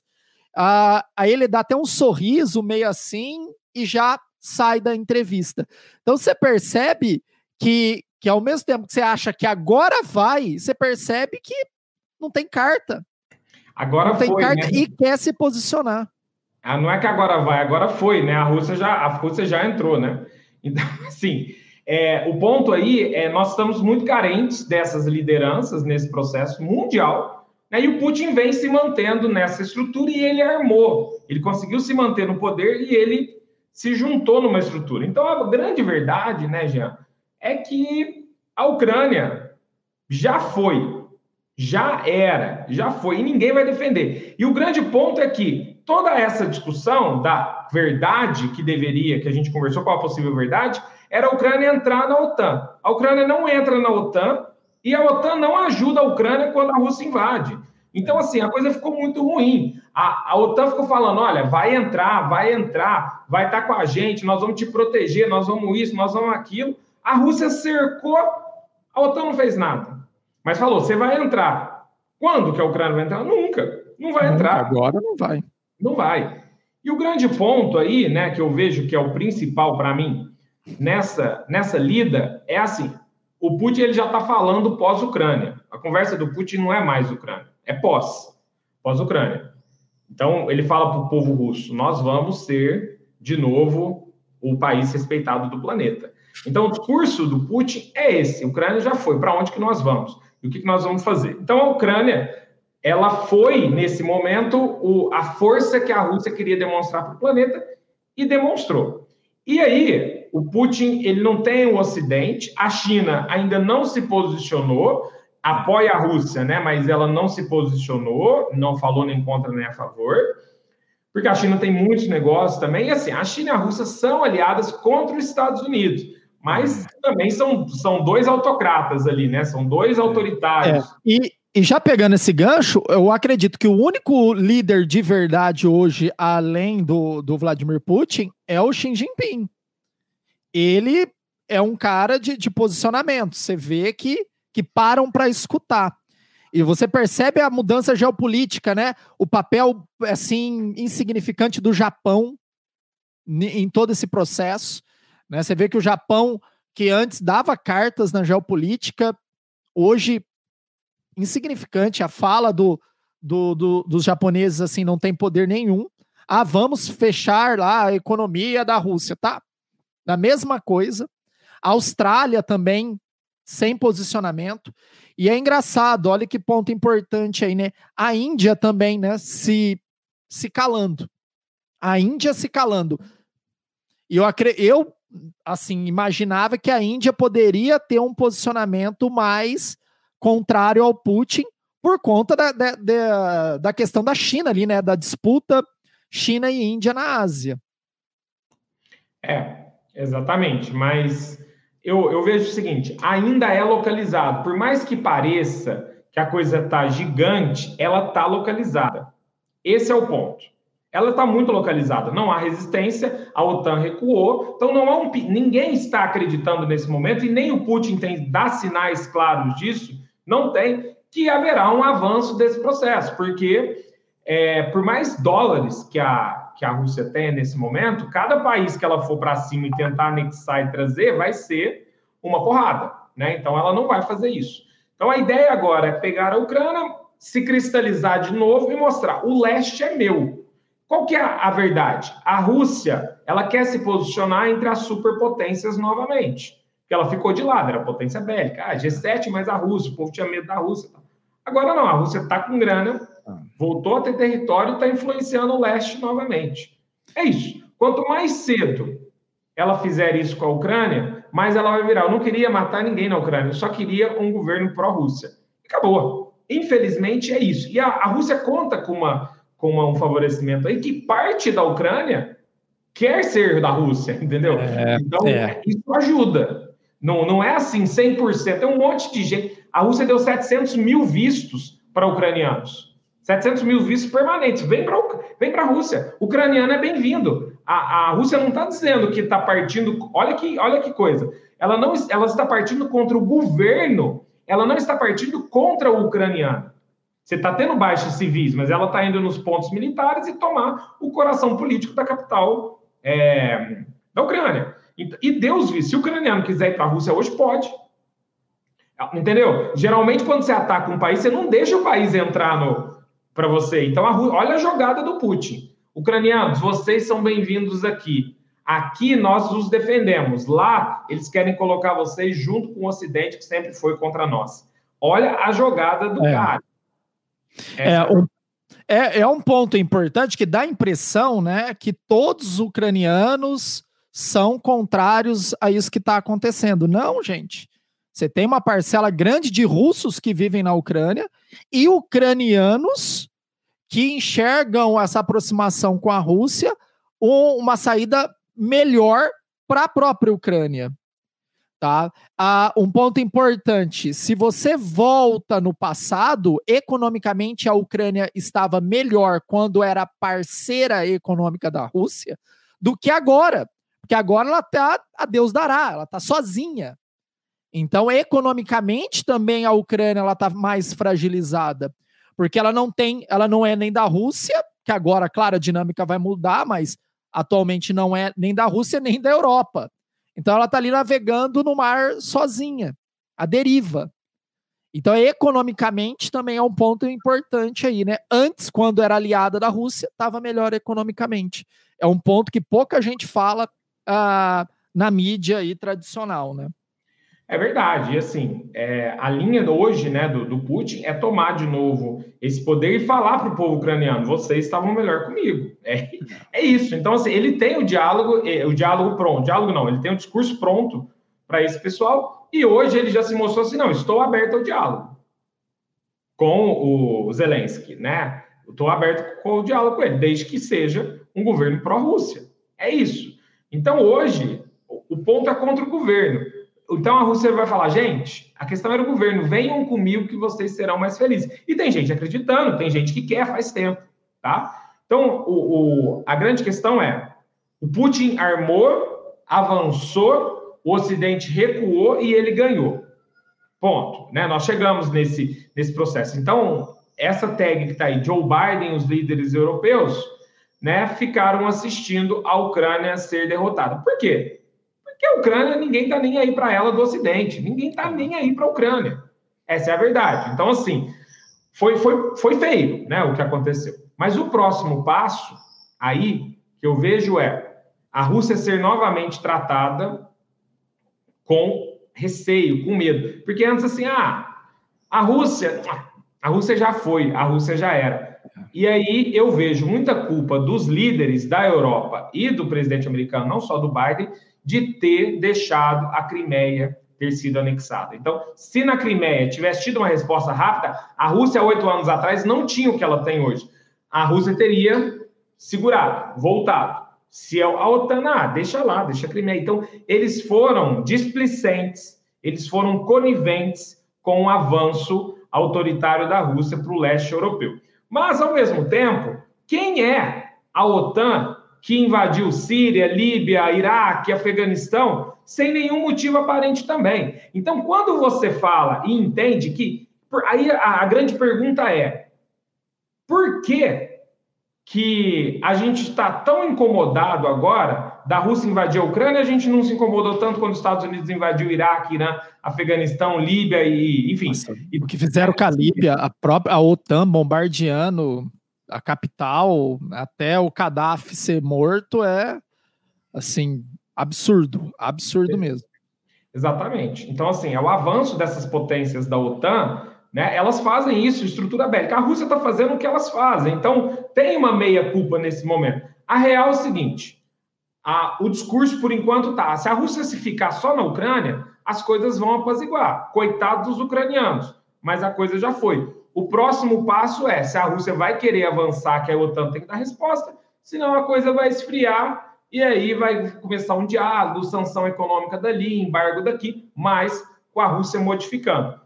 A: aí ele dá até um sorriso meio assim e já sai da entrevista. Então você percebe que ao mesmo tempo que você acha que agora vai, você percebe que não tem carta.
B: Agora
A: não tem
B: foi,
A: carta,
B: né?
A: E quer se posicionar.
B: Não é que agora vai, agora foi, né? A Rússia já entrou, né? Então, assim, o ponto aí nós estamos muito carentes dessas lideranças nesse processo mundial, né? E o Putin vem se mantendo nessa estrutura e ele armou. Ele conseguiu se manter no poder e ele se juntou numa estrutura. Então, a grande verdade, né, Jean, é que a Ucrânia já foi, já era, já foi, e ninguém vai defender. E o grande ponto é que toda essa discussão da verdade que a gente conversou, qual a possível verdade, era a Ucrânia entrar na OTAN. A Ucrânia não entra na OTAN e a OTAN não ajuda a Ucrânia quando a Rússia invade. Então, assim, a coisa ficou muito ruim. A OTAN ficou falando, olha, vai entrar, vai estar com a gente, nós vamos te proteger, nós vamos isso, nós vamos aquilo. A Rússia cercou, a OTAN não fez nada. Mas falou, você vai entrar. Quando que a Ucrânia vai entrar? Nunca. Não vai entrar.
A: Agora não vai.
B: Não vai. E o grande ponto aí, né, que eu vejo que é o principal para mim, nessa lida, é assim, o Putin ele já está falando pós-Ucrânia. A conversa do Putin não é mais Ucrânia, é pós-Ucrânia. Então, ele fala para o povo russo, nós vamos ser, de novo, o país respeitado do planeta. Então, o discurso do Putin é esse, a Ucrânia já foi, para onde que nós vamos? E o que nós vamos fazer? Então, a Ucrânia, ela foi, nesse momento, a força que a Rússia queria demonstrar para o planeta e demonstrou. E aí, o Putin, ele não tem o Ocidente, a China ainda não se posicionou, apoia a Rússia, né? Mas ela não se posicionou, não falou nem contra nem a favor, porque a China tem muitos negócios também, e assim, a China e a Rússia são aliadas contra os Estados Unidos, mas também são dois autocratas ali, né? São dois autoritários.
A: E já pegando esse gancho, eu acredito que o único líder de verdade hoje, além do Vladimir Putin, é o Xi Jinping. Ele é um cara de posicionamento. Você vê que param para escutar. E você percebe a mudança geopolítica, né? O papel, assim, insignificante do Japão em todo esse processo. Né? Você vê que o Japão, que antes dava cartas na geopolítica, hoje insignificante. A fala dos japoneses assim não tem poder nenhum. Vamos fechar lá a economia da Rússia, tá? Da mesma coisa. A Austrália também sem posicionamento. E é engraçado, olha que ponto importante aí, né? A Índia também, né? Se calando. A Índia se calando. E eu assim, imaginava que a Índia poderia ter um posicionamento mais contrário ao Putin por conta da questão da China ali, né? Da disputa China e Índia na Ásia.
B: Exatamente. Mas eu vejo o seguinte, ainda é localizado. Por mais que pareça que a coisa está gigante, ela está localizada. Esse é o ponto. Ela está muito localizada. Não há resistência, a OTAN recuou. Então, ninguém está acreditando nesse momento, e nem o Putin dá sinais claros disso, não tem, que haverá um avanço desse processo, porque por mais dólares que a Rússia tenha nesse momento, cada país que ela for para cima e tentar anexar e trazer vai ser uma porrada, né? Então ela não vai fazer isso. Então a ideia agora é pegar a Ucrânia, se cristalizar de novo e mostrar, o leste é meu. Qual que é a verdade? A Rússia, ela quer se posicionar entre as superpotências novamente, porque ela ficou de lado, era potência bélica, G7 mais a Rússia, o povo tinha medo da Rússia. Agora não, a Rússia está com grana, voltou a ter território e está influenciando o leste novamente. É isso. Quanto mais cedo ela fizer isso com a Ucrânia, mais ela vai virar. Eu não queria matar ninguém na Ucrânia, eu só queria um governo pró-Rússia. Acabou. Infelizmente é isso. E a Rússia conta com um favorecimento aí que parte da Ucrânia quer ser da Rússia, entendeu? Então, isso ajuda. Não é assim 100%. Tem um monte de gente. A Rússia deu 700 mil vistos para ucranianos. 700 mil vistos permanentes. Vem para a Rússia. Ucraniano é bem-vindo. A Rússia não está dizendo que está partindo... Olha que coisa. Ela está partindo contra o governo. Ela não está partindo contra o ucraniano. Você está tendo baixas civis, mas ela está indo nos pontos militares e tomar o coração político da capital da Ucrânia. E Deus vi, se o ucraniano quiser ir para a Rússia hoje, pode. Entendeu? Geralmente, quando você ataca um país, você não deixa o país entrar para você. Então, olha a jogada do Putin. Ucranianos, vocês são bem-vindos aqui. Aqui nós os defendemos. Lá, eles querem colocar vocês junto com o Ocidente, que sempre foi contra nós. Olha a jogada do cara.
A: É um ponto importante que dá a impressão, né, que todos os ucranianos são contrários a isso que está acontecendo. Não, gente. Você tem uma parcela grande de russos que vivem na Ucrânia e ucranianos que enxergam essa aproximação com a Rússia uma saída melhor para a própria Ucrânia. Tá? Um ponto importante, se você volta no passado, economicamente a Ucrânia estava melhor quando era parceira econômica da Rússia do que agora, porque agora ela está, a Deus dará, ela está sozinha. Então, economicamente também a Ucrânia está mais fragilizada, porque ela não é nem da Rússia, que agora, claro, a dinâmica vai mudar, mas atualmente não é nem da Rússia nem da Europa. Então, ela está ali navegando no mar sozinha, à deriva. Então, economicamente também é um ponto importante aí, né? Antes, quando era aliada da Rússia, estava melhor economicamente. É um ponto que pouca gente fala na mídia aí tradicional, né?
B: É verdade, e assim, a linha hoje, né, do Putin é tomar de novo esse poder e falar para o povo ucraniano, vocês estavam melhor comigo. É isso. Então, assim, ele tem o diálogo pronto. Diálogo não, ele tem o discurso pronto para esse pessoal, e hoje ele já se mostrou assim, não, estou aberto ao diálogo com o Zelensky, né? Estou aberto com o diálogo com ele, desde que seja um governo pró-Rússia. É isso. Então, hoje, o ponto é contra o governo. Então a Rússia vai falar, gente, a questão era o governo, venham comigo que vocês serão mais felizes. E tem gente acreditando, tem gente que quer faz tempo, tá? Então, a grande questão é, o Putin armou, avançou, o Ocidente recuou e ele ganhou. Ponto. Né? Nós chegamos nesse processo. Então, essa tag que está aí, Joe Biden, os líderes europeus, né, ficaram assistindo a Ucrânia ser derrotada. Por quê? Porque a Ucrânia, ninguém está nem aí para ela do Ocidente. Ninguém está nem aí para a Ucrânia. Essa é a verdade. Então, assim, foi feio, né, o que aconteceu. Mas o próximo passo, aí, que eu vejo é a Rússia ser novamente tratada com receio, com medo. Porque antes, assim, a Rússia já foi, a Rússia já era. E aí eu vejo muita culpa dos líderes da Europa e do presidente americano, não só do Biden, de ter deixado a Crimeia ter sido anexada. Então, se na Crimeia tivesse tido uma resposta rápida, a Rússia, 8 anos atrás, não tinha o que ela tem hoje. A Rússia teria segurado, voltado. Se a OTAN, deixa lá, deixa a Crimeia. Então, eles foram displicentes, eles foram coniventes com o avanço autoritário da Rússia para o leste europeu. Mas, ao mesmo tempo, quem é a OTAN que invadiu Síria, Líbia, Iraque, Afeganistão, sem nenhum motivo aparente também? Então, quando você fala e entende que... Aí a grande pergunta é, por que a gente está tão incomodado agora da Rússia invadir a Ucrânia, a gente não se incomodou tanto quando os Estados Unidos invadiu o Iraque, Irã, Afeganistão, Líbia e enfim.
A: Nossa, o que fizeram com a Líbia, a OTAN bombardeando a capital, até o Gaddafi ser morto, é assim, absurdo mesmo.
B: Exatamente. Então, assim, é o avanço dessas potências da OTAN, né? Elas fazem isso, estrutura bélica. A Rússia está fazendo o que elas fazem. Então, tem uma meia-culpa nesse momento. A real é o seguinte, o discurso, por enquanto, tá. Se a Rússia se ficar só na Ucrânia, as coisas vão apaziguar. Coitados dos ucranianos. Mas a coisa já foi. O próximo passo é, se a Rússia vai querer avançar, que a OTAN tem que dar resposta, senão a coisa vai esfriar e aí vai começar um diálogo, sanção econômica dali, embargo daqui, mas com a Rússia modificando.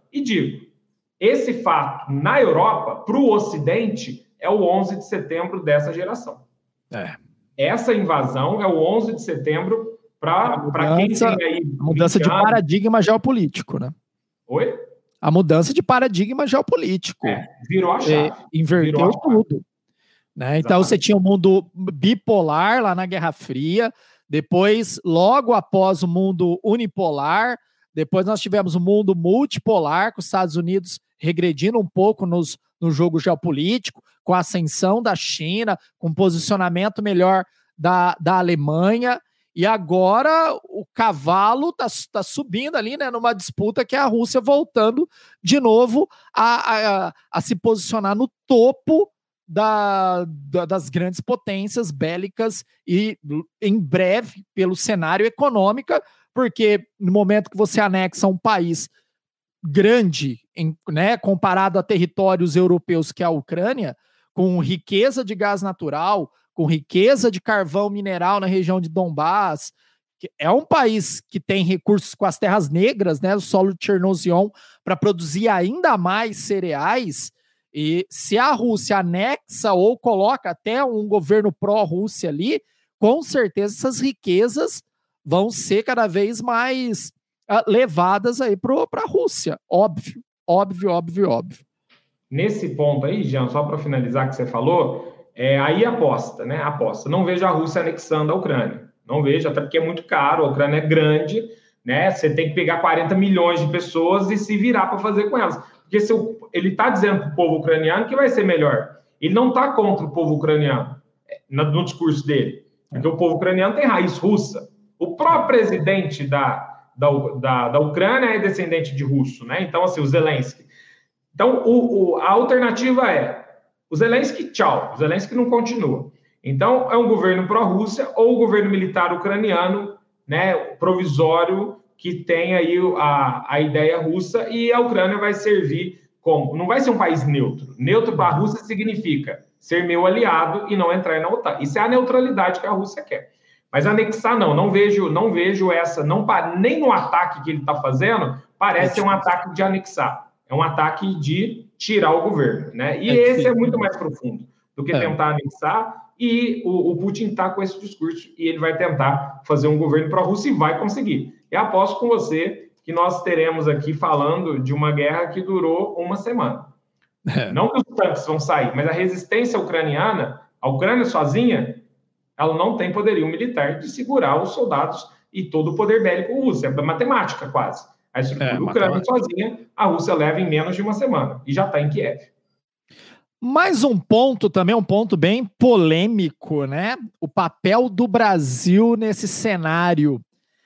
B: E digo, esse fato na Europa, para o Ocidente, é o 11 de setembro dessa geração. Essa invasão é o 11 de setembro para quem tem aí 20
A: a mudança de paradigma geopolítico, né?
B: Oi?
A: A mudança de paradigma geopolítico.
B: Virou a chave.
A: Inverteu tudo. Né? Então, você tinha um mundo bipolar lá na Guerra Fria, depois, logo após o mundo unipolar, depois nós tivemos o mundo multipolar, com os Estados Unidos regredindo um pouco no jogo geopolítico, com a ascensão da China, com um posicionamento melhor da Alemanha, e agora o cavalo tá subindo ali, né, numa disputa que é a Rússia voltando de novo a se posicionar no topo das grandes potências bélicas e em breve pelo cenário econômico, porque no momento que você anexa um país grande, né, comparado a territórios europeus que é a Ucrânia, com riqueza de gás natural, com riqueza de carvão mineral na região de Donbás, que é um país que tem recursos com as terras negras, né, o solo de Chernozion, para produzir ainda mais cereais. E se a Rússia anexa ou coloca até um governo pró-Rússia ali, com certeza essas riquezas vão ser cada vez mais levadas aí para a Rússia. Óbvio.
B: Nesse ponto aí, Jean, só para finalizar que você falou, aí aposta, né? Aposta. Não vejo a Rússia anexando a Ucrânia. Não vejo, até porque é muito caro, a Ucrânia é grande, né? Você tem que pegar 40 milhões de pessoas e se virar para fazer com elas. Porque ele está dizendo para o povo ucraniano que vai ser melhor. Ele não está contra o povo ucraniano no discurso dele. Porque o povo ucraniano tem raiz russa. O próprio presidente da Ucrânia é descendente de russo, né? Então, assim, o Zelensky. Então, a alternativa é o Zelensky, tchau. O Zelensky não continua. Então, é um governo pró-Rússia ou o governo militar ucraniano, né, provisório, que tem aí a ideia russa, e a Ucrânia vai servir como... Não vai ser um país neutro. Neutro para a Rússia significa ser meu aliado e não entrar na OTAN. Isso é a neutralidade que a Rússia quer. Mas anexar, não vejo essa... nem no ataque que ele está fazendo, parece ser um ataque de anexar. É um ataque de tirar o governo, né? E esse é muito mais profundo do que tentar anexar, e o Putin está com esse discurso, e ele vai tentar fazer um governo pró-Rússia e vai conseguir. Eu aposto com você que nós teremos aqui falando de uma guerra que durou uma semana. Não que os tanques vão sair, mas a resistência ucraniana, a Ucrânia sozinha, ela não tem poderio militar de segurar os soldados e todo o poder bélico russo. É matemática, quase. A estrutura ucrânia sozinha, a Rússia leva em menos de uma semana e já está em Kiev.
A: Mais um ponto também, um ponto bem polêmico, né? O papel do Brasil nesse cenário.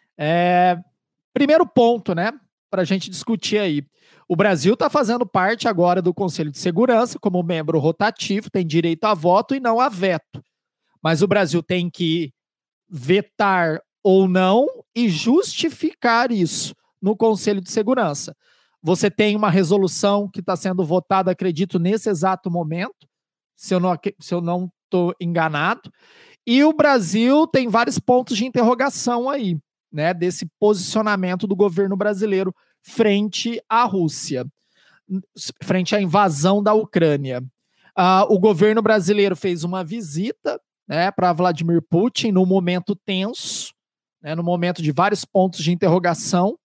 A: Primeiro ponto, né? Para a gente discutir aí. O Brasil está fazendo parte agora do Conselho de Segurança como membro rotativo, tem direito a voto e não a veto. Mas o Brasil tem que vetar ou não e justificar isso no Conselho de Segurança. Você tem uma resolução que está sendo votada, acredito, nesse exato momento, se eu não estou enganado, e o Brasil tem vários pontos de interrogação aí, né, desse posicionamento do governo brasileiro frente à Rússia, frente à invasão da Ucrânia. O governo brasileiro fez uma visita, né, para Vladimir Putin num momento tenso, né, no momento de vários pontos de interrogação,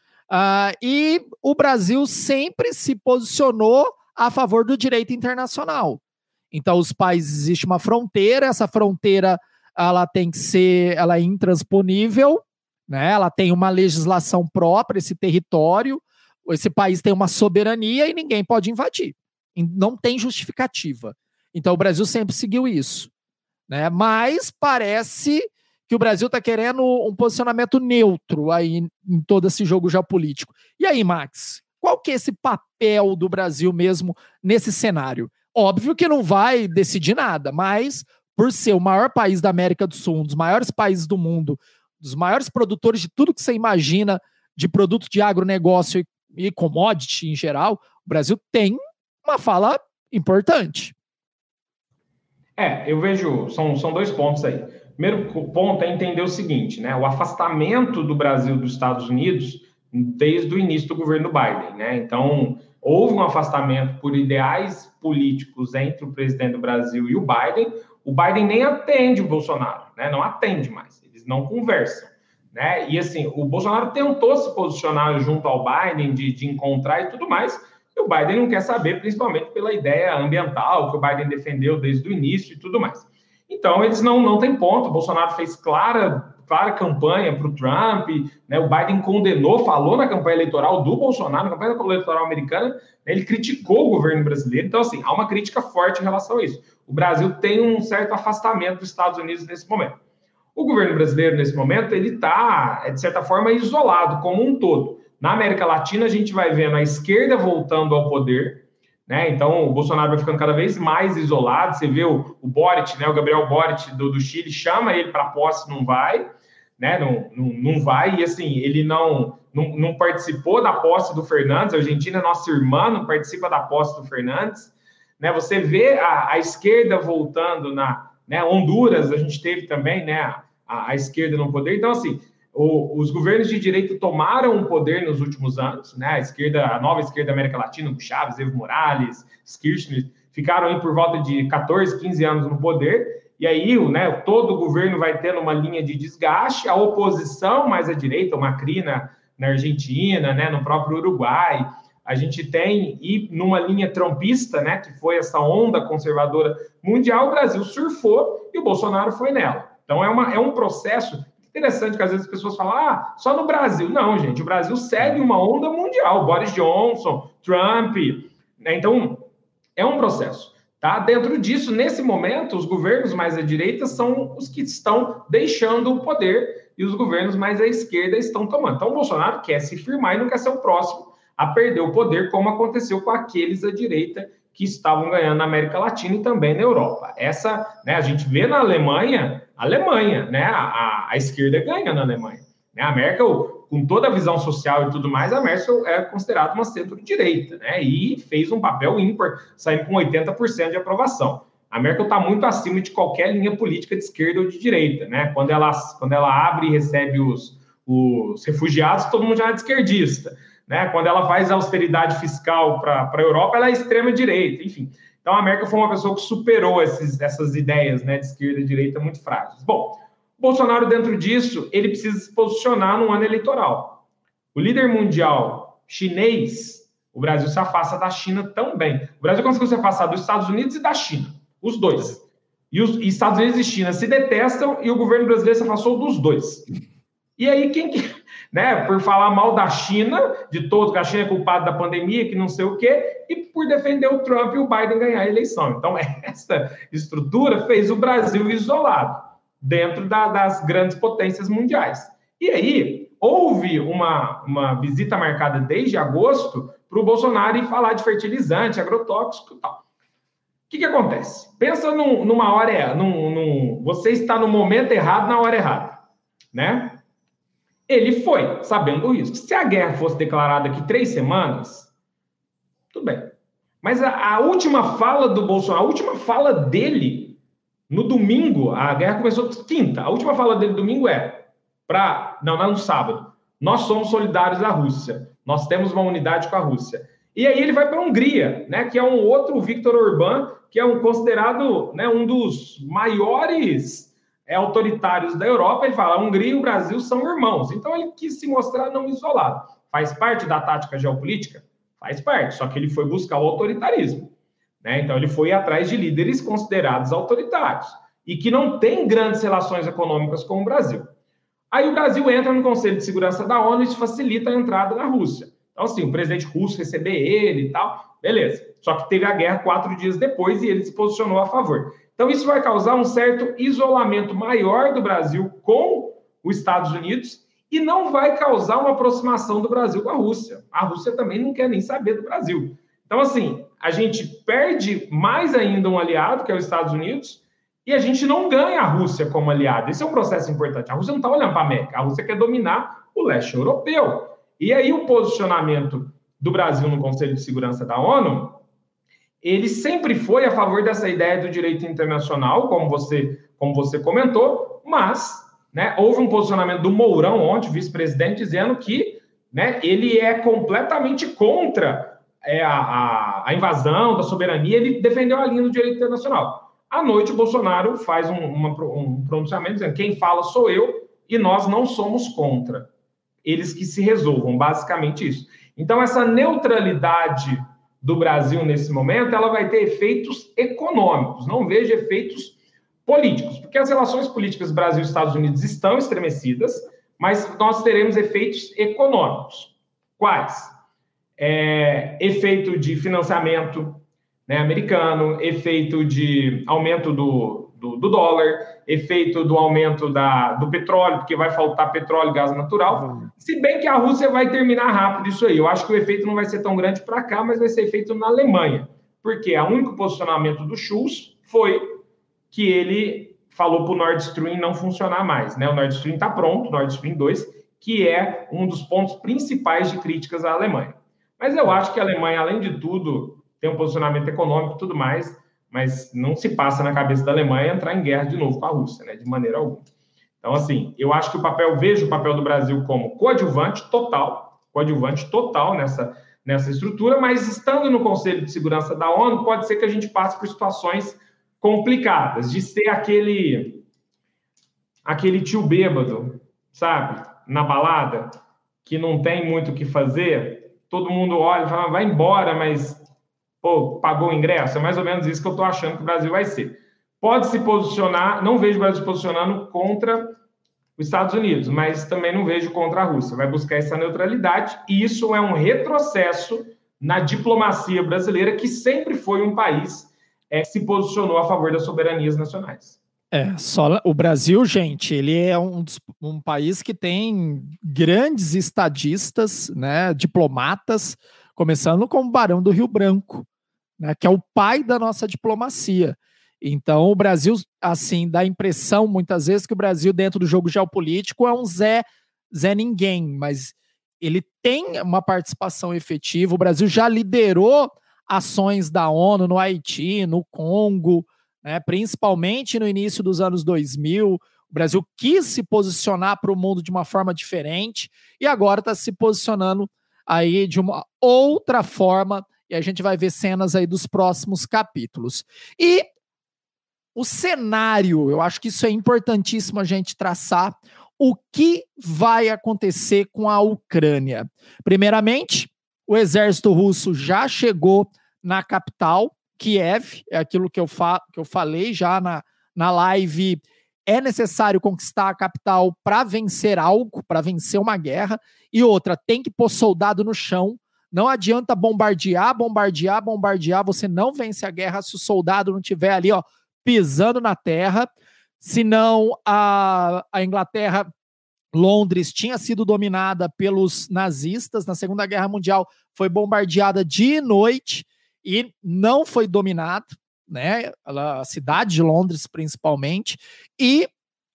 A: e o Brasil sempre se posicionou a favor do direito internacional. Então, os países, existe uma fronteira, essa fronteira ela tem que ser, ela é intransponível, né? Ela tem uma legislação própria, esse território, esse país tem uma soberania e ninguém pode invadir. Não tem justificativa. Então, o Brasil sempre seguiu isso, né? Mas parece que o Brasil está querendo um posicionamento neutro aí em todo esse jogo geopolítico. E aí, Max, qual que é esse papel do Brasil mesmo nesse cenário? Óbvio que não vai decidir nada, mas por ser o maior país da América do Sul, um dos maiores países do mundo, dos maiores produtores de tudo que você imagina de produto de agronegócio e commodity em geral, o Brasil tem uma fala importante.
B: Eu vejo, são dois pontos aí. Primeiro ponto é entender o seguinte, né? O afastamento do Brasil dos Estados Unidos desde o início do governo Biden, né? Então, houve um afastamento por ideais políticos entre o presidente do Brasil e o Biden. O Biden nem atende o Bolsonaro, né? Não atende mais, eles não conversam, né? E assim, o Bolsonaro tentou se posicionar junto ao Biden de encontrar e tudo mais, e o Biden não quer saber, principalmente pela ideia ambiental que o Biden defendeu desde o início e tudo mais. Então, eles não têm ponto. O Bolsonaro fez clara campanha para o Trump, né? O Biden condenou, falou na campanha eleitoral do Bolsonaro, na campanha eleitoral americana, né? Ele criticou o governo brasileiro. Então, assim, há uma crítica forte em relação a isso. O Brasil tem um certo afastamento dos Estados Unidos nesse momento. O governo brasileiro, nesse momento, ele está, de certa forma, isolado como um todo. Na América Latina, a gente vai vendo a esquerda voltando ao poder, né? Então, o Bolsonaro vai ficando cada vez mais isolado. Você vê o Boric, né? O Gabriel Boric do Chile, chama ele para posse, não vai, né? Não vai, e assim, ele não participou da posse do Fernandes. A Argentina é nossa irmã, não participa da posse do Fernandes, né? Você vê a esquerda voltando né? Honduras, a gente teve também, né? A esquerda no poder. Então, assim, os governos de direita tomaram o poder nos últimos anos, né? A nova esquerda da América Latina, o Chávez, Evo Morales, Kirchner, ficaram aí por volta de 14, 15 anos no poder. E aí, né, todo o governo vai tendo uma linha de desgaste, a oposição mais à direita, o Macri na Argentina, né, no próprio Uruguai, a gente tem, e numa linha trumpista, né, que foi essa onda conservadora mundial, o Brasil surfou e o Bolsonaro foi nela. Então, é um processo interessante que às vezes as pessoas falam, só no Brasil. Não, gente, o Brasil segue uma onda mundial, Boris Johnson, Trump, né, então é um processo. Tá? Dentro disso, nesse momento, os governos mais à direita são os que estão deixando o poder e os governos mais à esquerda estão tomando. Então, o Bolsonaro quer se firmar e não quer ser o próximo a perder o poder, como aconteceu com aqueles à direita que estavam ganhando na América Latina e também na Europa. Né, a gente vê na Alemanha, né, a esquerda ganha na Alemanha. Né, a Merkel, com toda a visão social e tudo mais, a Merkel é considerada uma centro-direita, né? E fez um papel ímpar, saindo com 80% de aprovação. A Merkel está muito acima de qualquer linha política de esquerda ou de direita, né? Quando ela abre e recebe os refugiados, todo mundo já é de esquerdista, né? Quando ela faz austeridade fiscal para a Europa, ela é extrema-direita, enfim. Então, a Merkel foi uma pessoa que superou essas ideias, né, de esquerda e direita muito frágeis. Bom, Bolsonaro, dentro disso, ele precisa se posicionar no ano eleitoral. O líder mundial chinês, o Brasil se afasta da China também. O Brasil conseguiu se afastar dos Estados Unidos e da China, os dois. E os Estados Unidos e China se detestam e o governo brasileiro se afastou dos dois. E aí, né, por falar mal da China, de todos, que a China é culpada da pandemia, que não sei o quê, e por defender o Trump e o Biden ganhar a eleição. Então, essa estrutura fez o Brasil isolado dentro das grandes potências mundiais. E aí, houve uma visita marcada desde agosto para o Bolsonaro ir falar de fertilizante, agrotóxico e tal. O que acontece? Pensa numa hora, você está no momento errado, na hora errada, né? Ele foi, sabendo o risco. Se a guerra fosse declarada aqui 3 semanas, tudo bem. Mas a última fala do Bolsonaro, a última fala dele no domingo, a guerra começou quinta. A última fala dele domingo no sábado. Nós somos solidários à Rússia. Nós temos uma unidade com a Rússia. E aí ele vai para a Hungria, né, que é um outro Viktor Orbán, que é considerado, né, um dos maiores autoritários da Europa. Ele fala, a Hungria e o Brasil são irmãos. Então ele quis se mostrar não isolado. Faz parte da tática geopolítica? Faz parte, só que ele foi buscar o autoritarismo. Né? Então, ele foi atrás de líderes considerados autoritários e que não têm grandes relações econômicas com o Brasil. Aí o Brasil entra no Conselho de Segurança da ONU e isso facilita a entrada da Rússia. Então, assim, o presidente russo receber ele e tal, beleza. Só que teve a guerra 4 dias depois e ele se posicionou a favor. Então, isso vai causar um certo isolamento maior do Brasil com os Estados Unidos e não vai causar uma aproximação do Brasil com a Rússia. A Rússia também não quer nem saber do Brasil. Então, assim, a gente perde mais ainda um aliado, que é os Estados Unidos, e a gente não ganha a Rússia como aliado. Esse é um processo importante. A Rússia não está olhando para a América, a Rússia quer dominar o leste europeu. E aí o posicionamento do Brasil no Conselho de Segurança da ONU, ele sempre foi a favor dessa ideia do direito internacional, como você comentou, mas, né, houve um posicionamento do Mourão ontem, vice-presidente, dizendo que né? Ele é completamente contra a invasão da soberania, ele defendeu a linha do direito internacional. À noite, o Bolsonaro faz um pronunciamento dizendo: quem fala sou eu e nós não somos contra. Eles que se resolvam, basicamente isso. Então, essa neutralidade do Brasil nesse momento, ela vai ter efeitos econômicos, não vejo efeitos políticos, porque as relações políticas Brasil e Estados Unidos estão estremecidas, mas nós teremos efeitos econômicos. Quais? Efeito de financiamento, né, americano, efeito de aumento do dólar, efeito do aumento do petróleo, porque vai faltar petróleo e gás natural, se bem que a Rússia vai terminar rápido isso aí. Eu acho que o efeito não vai ser tão grande para cá, mas vai ser feito na Alemanha, porque o único posicionamento do Schulz foi que ele falou para o Nord Stream não funcionar mais, né? O Nord Stream está pronto, o Nord Stream 2, que é um dos pontos principais de críticas à Alemanha. Mas eu acho que a Alemanha, além de tudo, tem um posicionamento econômico e tudo mais, mas não se passa na cabeça da Alemanha entrar em guerra de novo com a Rússia, né? De maneira alguma. Então, assim, eu acho que vejo o papel do Brasil como coadjuvante total nessa estrutura, mas estando no Conselho de Segurança da ONU, pode ser que a gente passe por situações complicadas, de ser aquele tio bêbado, sabe? Na balada, que não tem muito o que fazer, todo mundo olha e fala: vai embora, mas pô, pagou o ingresso. É mais ou menos isso que eu estou achando que o Brasil vai ser. Pode se posicionar, não vejo o Brasil se posicionando contra os Estados Unidos, mas também não vejo contra a Rússia. Vai buscar essa neutralidade, e isso é um retrocesso na diplomacia brasileira, que sempre foi um país que se posicionou a favor das soberanias nacionais.
A: Só o Brasil, gente, ele é um país que tem grandes estadistas, né, diplomatas, começando com o Barão do Rio Branco, né, que é o pai da nossa diplomacia. Então, o Brasil, assim, dá a impressão, muitas vezes, que o Brasil, dentro do jogo geopolítico, é um Zé ninguém, mas ele tem uma participação efetiva. O Brasil já liderou ações da ONU no Haiti, no Congo, né, principalmente no início dos anos 2000. O Brasil quis se posicionar para o mundo de uma forma diferente e agora está se posicionando aí de uma outra forma, e a gente vai ver cenas aí dos próximos capítulos. E o cenário, eu acho que isso é importantíssimo a gente traçar. O que vai acontecer com a Ucrânia? Primeiramente, o exército russo já chegou na capital, Kiev, é aquilo que eu falei já na live. É necessário conquistar a capital para vencer algo, para vencer uma guerra. E outra, tem que pôr soldado no chão. Não adianta bombardear, você não vence a guerra se o soldado não estiver ali, ó, pisando na terra. Senão a Inglaterra, Londres, tinha sido dominada pelos nazistas na Segunda Guerra Mundial, foi bombardeada de noite e não foi dominado, né? A cidade de Londres, principalmente. E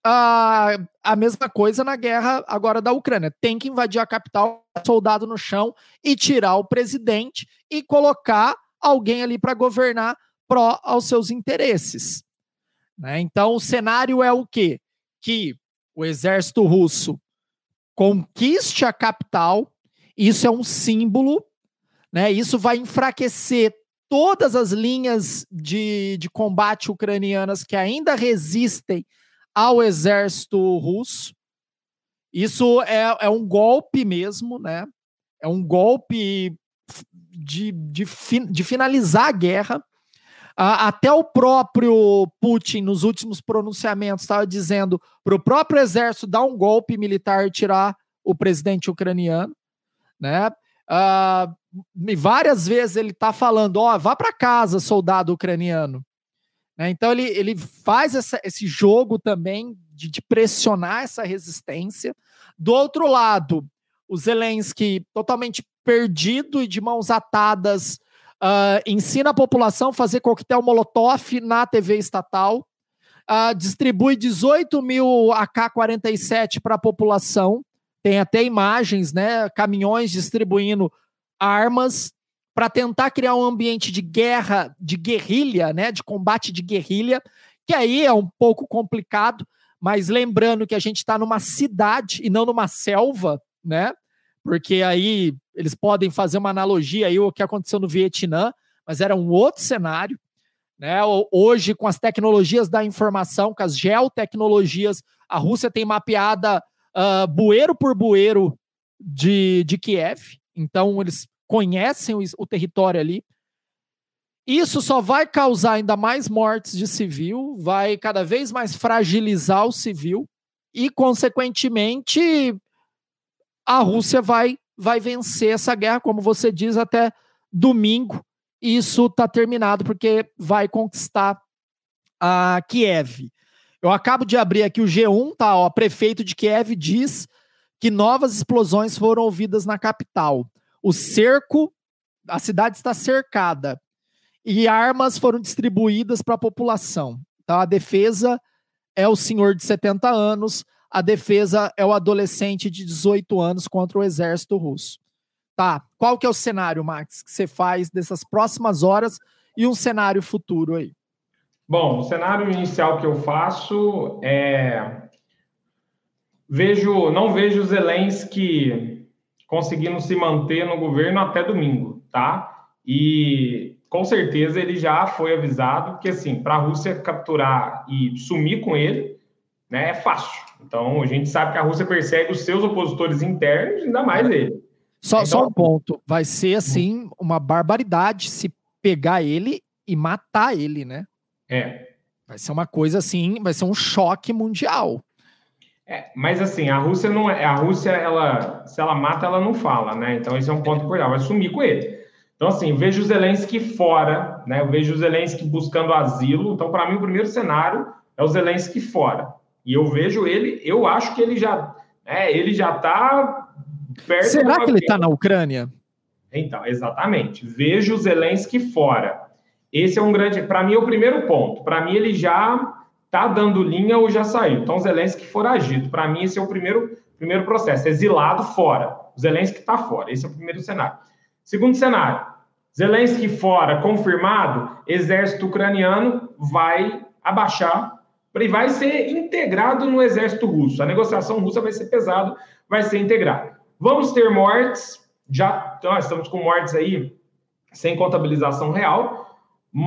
A: a mesma coisa na guerra agora da Ucrânia. Tem que invadir a capital, soldado no chão, e tirar o presidente e colocar alguém ali para governar pró aos seus interesses, né? Então, o cenário é o quê? Que o exército russo conquiste a capital. Isso é um símbolo, né? Isso vai enfraquecer todas as linhas de combate ucranianas que ainda resistem ao exército russo. Isso é um golpe mesmo, né? É um golpe de finalizar a guerra. Até o próprio Putin, nos últimos pronunciamentos, estava dizendo para o próprio exército dar um golpe militar e tirar o presidente ucraniano, né? Várias vezes ele está falando: vá para casa, soldado ucraniano. Né? Então ele faz esse jogo também de pressionar essa resistência. Do outro lado, o Zelensky, totalmente perdido e de mãos atadas, ensina a população a fazer coquetel Molotov na TV estatal, distribui 18 mil AK-47 para a população, tem até imagens, né, caminhões distribuindo armas para tentar criar um ambiente de guerra, de guerrilha, né, de combate de guerrilha, que aí é um pouco complicado, mas lembrando que a gente está numa cidade e não numa selva, né? porque aí eles podem fazer uma analogia aí o que aconteceu no Vietnã, mas era um outro cenário, né? Hoje, com as tecnologias da informação, com as geotecnologias, a Rússia tem mapeada bueiro por bueiro de Kiev, então eles conhecem o território ali. Isso só vai causar ainda mais mortes de civil, vai cada vez mais fragilizar o civil e, consequentemente, a Rússia vai vencer essa guerra, como você diz, até domingo. E isso está terminado porque vai conquistar a Kiev. Eu acabo de abrir aqui o G1, tá? O prefeito de Kiev diz que novas explosões foram ouvidas na capital. O cerco, a cidade está cercada e armas foram distribuídas para a população. Então, a defesa é o senhor de 70 anos, a defesa é o adolescente de 18 anos contra o exército russo. Tá, qual que é o cenário, Max, que você faz dessas próximas horas e um cenário futuro aí?
B: Bom, o cenário inicial que eu faço é... não vejo o Zelensky conseguindo se manter no governo até domingo, tá? E com certeza ele já foi avisado que, assim, para a Rússia capturar e sumir com ele, né, é fácil. Então, a gente sabe que a Rússia persegue os seus opositores internos, ainda mais ele.
A: Só um ponto. Vai ser, assim, uma barbaridade se pegar ele e matar ele, né? Vai ser uma coisa assim, vai ser um choque mundial.
B: Mas assim, a Rússia não é. A Rússia, se ela mata, ela não fala, né? Então, esse é um ponto importante. Vai sumir com ele. Então, assim, eu vejo o Zelensky fora, né? Eu vejo o Zelensky buscando asilo. Então, para mim, o primeiro cenário é o Zelensky fora. E eu vejo ele, eu acho que ele já está perto.
A: Será que ele está na Ucrânia?
B: Então, exatamente. Vejo o Zelensky fora. Esse é um grande... Para mim, é o primeiro ponto. Para mim, ele já está dando linha ou já saiu. Então, o Zelensky foragido. Para mim, esse é o primeiro processo. Exilado fora. O Zelensky está fora. Esse é o primeiro cenário. Segundo cenário. Zelensky fora, confirmado, exército ucraniano vai abaixar e vai ser integrado no exército russo. A negociação russa vai ser pesada, vai ser integrada. Vamos ter mortes, nós estamos com mortes aí sem contabilização real,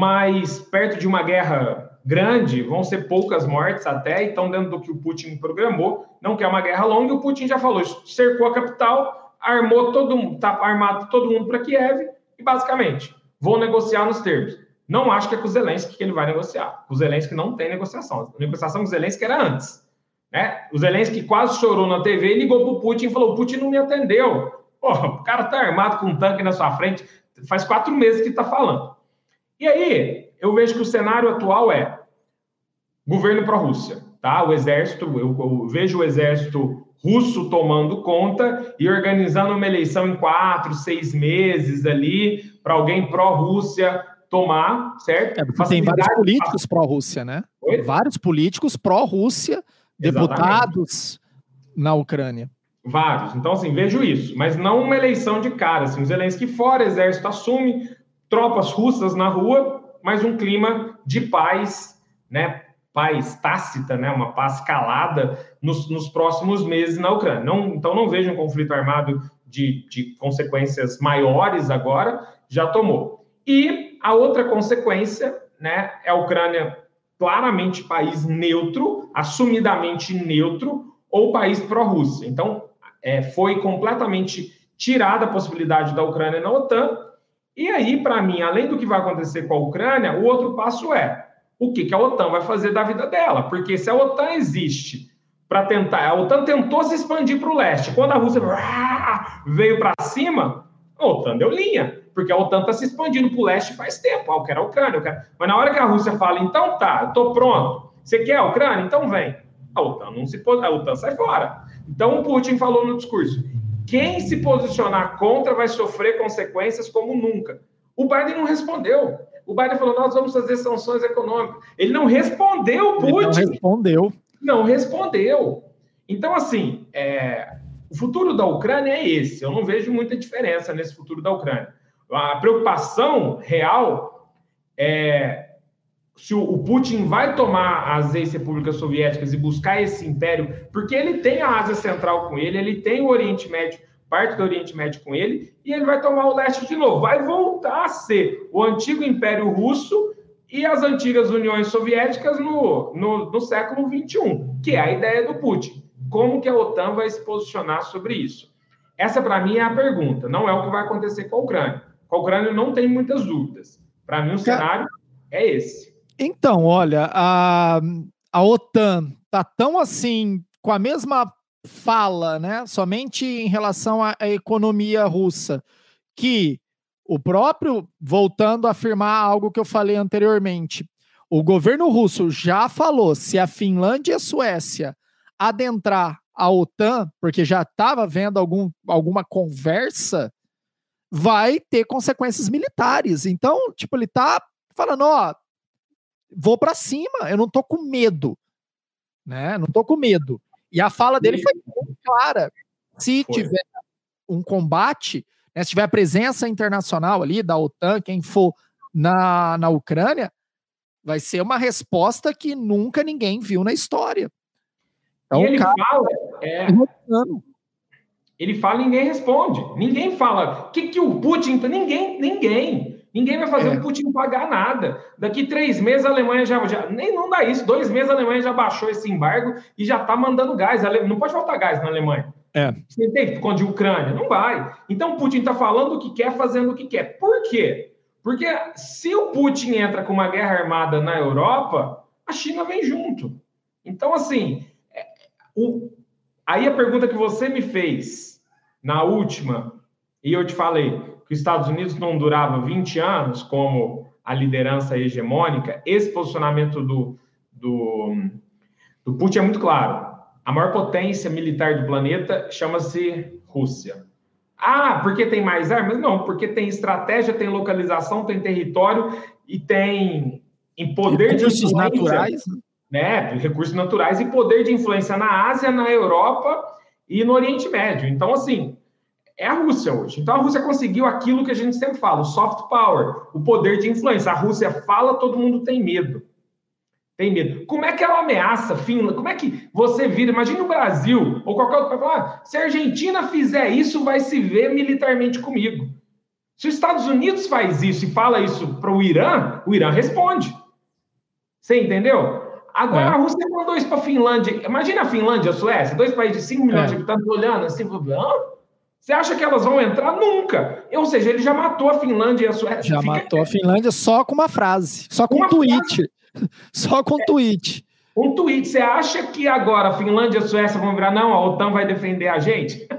B: mas perto de uma guerra grande, vão ser poucas mortes até, então dentro do que o Putin programou, não quer uma guerra longa, o Putin já falou, cercou a capital, armou todo mundo, está armado todo mundo para Kiev, e basicamente, vou negociar nos termos. Não acho que é com o Zelensky que ele vai negociar. O Zelensky não tem negociação. A negociação com o Zelensky era antes. Né? O Zelensky quase chorou na TV e ligou para o Putin e falou, o Putin não me atendeu. Porra, o cara está armado com um tanque na sua frente, faz 4 meses que está falando. E aí, eu vejo que o cenário atual é governo pró-Rússia. Tá? O exército, eu vejo o exército russo tomando conta e organizando uma eleição em 4, 6 meses ali, para alguém pró-Rússia tomar, certo?
A: Tem vários políticos pró-Rússia, né? Oi? Vários políticos pró-Rússia, deputados na Ucrânia.
B: Vários. Então, assim, vejo isso. Mas não uma eleição de cara. Assim, o Zelensky fora, o exército assume, tropas russas na rua, mas um clima de paz, né? Paz tácita, né? Uma paz calada nos próximos meses na Ucrânia. Então, não vejo um conflito armado de consequências maiores agora, já tomou. E a outra consequência, né, é a Ucrânia claramente país neutro, assumidamente neutro, ou país pró-Rússia. Então, foi completamente tirada a possibilidade da Ucrânia na OTAN. E aí, para mim, além do que vai acontecer com a Ucrânia, o outro passo é o que a OTAN vai fazer da vida dela. Porque se a OTAN existe para tentar... A OTAN tentou se expandir para o leste. Quando a Rússia veio para cima, a OTAN deu linha. Porque a OTAN está se expandindo para o leste faz tempo. Eu quero a Ucrânia. Mas na hora que a Rússia fala, então tá, eu estou pronto. Você quer a Ucrânia? Então vem. A OTAN a OTAN sai fora. Então o Putin falou no discurso, quem se posicionar contra vai sofrer consequências como nunca. O Biden não respondeu. O Biden falou, nós vamos fazer sanções econômicas. Ele não respondeu, Putin. Não respondeu. Então, assim, o futuro da Ucrânia é esse. Eu não vejo muita diferença nesse futuro da Ucrânia. A preocupação real é se o Putin vai tomar as ex-repúblicas soviéticas e buscar esse império, porque ele tem a Ásia Central com ele tem o Oriente Médio parte do Oriente Médio com ele, e ele vai tomar o leste de novo. Vai voltar a ser o antigo Império Russo e as antigas Uniões Soviéticas no século XXI, que é a ideia do Putin. Como que a OTAN vai se posicionar sobre isso? Essa, para mim, é a pergunta. Não é o que vai acontecer com a Ucrânia. Com a Ucrânia não tem muitas dúvidas. Para mim, o cenário é esse.
A: Então, olha, a OTAN está tão assim, com a mesma fala, né, somente em relação à economia russa, que o próprio, voltando a afirmar algo que eu falei anteriormente, o governo russo já falou, se a Finlândia e a Suécia adentrar a OTAN, porque já estava havendo alguma conversa, vai ter consequências militares. Então, tipo, ele tá falando, ó, vou para cima, eu não tô com medo, né? Não tô com medo. E a fala dele foi muito clara. Se tiver um combate, né, se tiver a presença internacional ali da OTAN, quem for na Ucrânia, vai ser uma resposta que nunca ninguém viu na história.
B: Então, e ele fala... Ele fala e ninguém responde. Ninguém fala. O que o Putin... Ninguém vai fazer o Putin pagar nada. Daqui 3 meses a Alemanha nem não dá isso. 2 meses a Alemanha já baixou esse embargo e já está mandando gás. Não pode faltar gás na Alemanha. Você entende? Quando de Ucrânia, não vai. Então o Putin está falando o que quer, fazendo o que quer. Por quê? Porque se o Putin entra com uma guerra armada na Europa, a China vem junto. Então, assim, aí a pergunta que você me fez na última, e eu te falei que os Estados Unidos não durava 20 anos como a liderança hegemônica, esse posicionamento do Putin é muito claro. A maior potência militar do planeta chama-se Rússia. Ah, porque tem mais armas? Não, porque tem estratégia, tem localização, tem território e tem poder de influência,
A: naturais,
B: né? Recursos naturais e poder de influência na Ásia, na Europa e no Oriente Médio. Então, assim, é a Rússia hoje. Então, a Rússia conseguiu aquilo que a gente sempre fala, o soft power, o poder de influência. A Rússia fala, todo mundo tem medo. Tem medo. Como é que ela ameaça a Finlândia? Como é que você vira? Imagina o Brasil ou qualquer outro país falar, se a Argentina fizer isso, vai se ver militarmente comigo. Se os Estados Unidos faz isso e fala isso para o Irã responde. Você entendeu? Agora a Rússia mandou isso para a Finlândia. Imagina a Finlândia e a Suécia, 2 países de 5 milhões de habitantes olhando assim, você acha que elas vão entrar? Nunca. Ou seja, ele já matou a Finlândia e a Suécia.
A: Já matou a Finlândia só com uma frase, só com um tweet. Só com um tweet.
B: Um tweet. Você acha que agora a Finlândia e a Suécia vão virar, não, a OTAN vai defender a gente?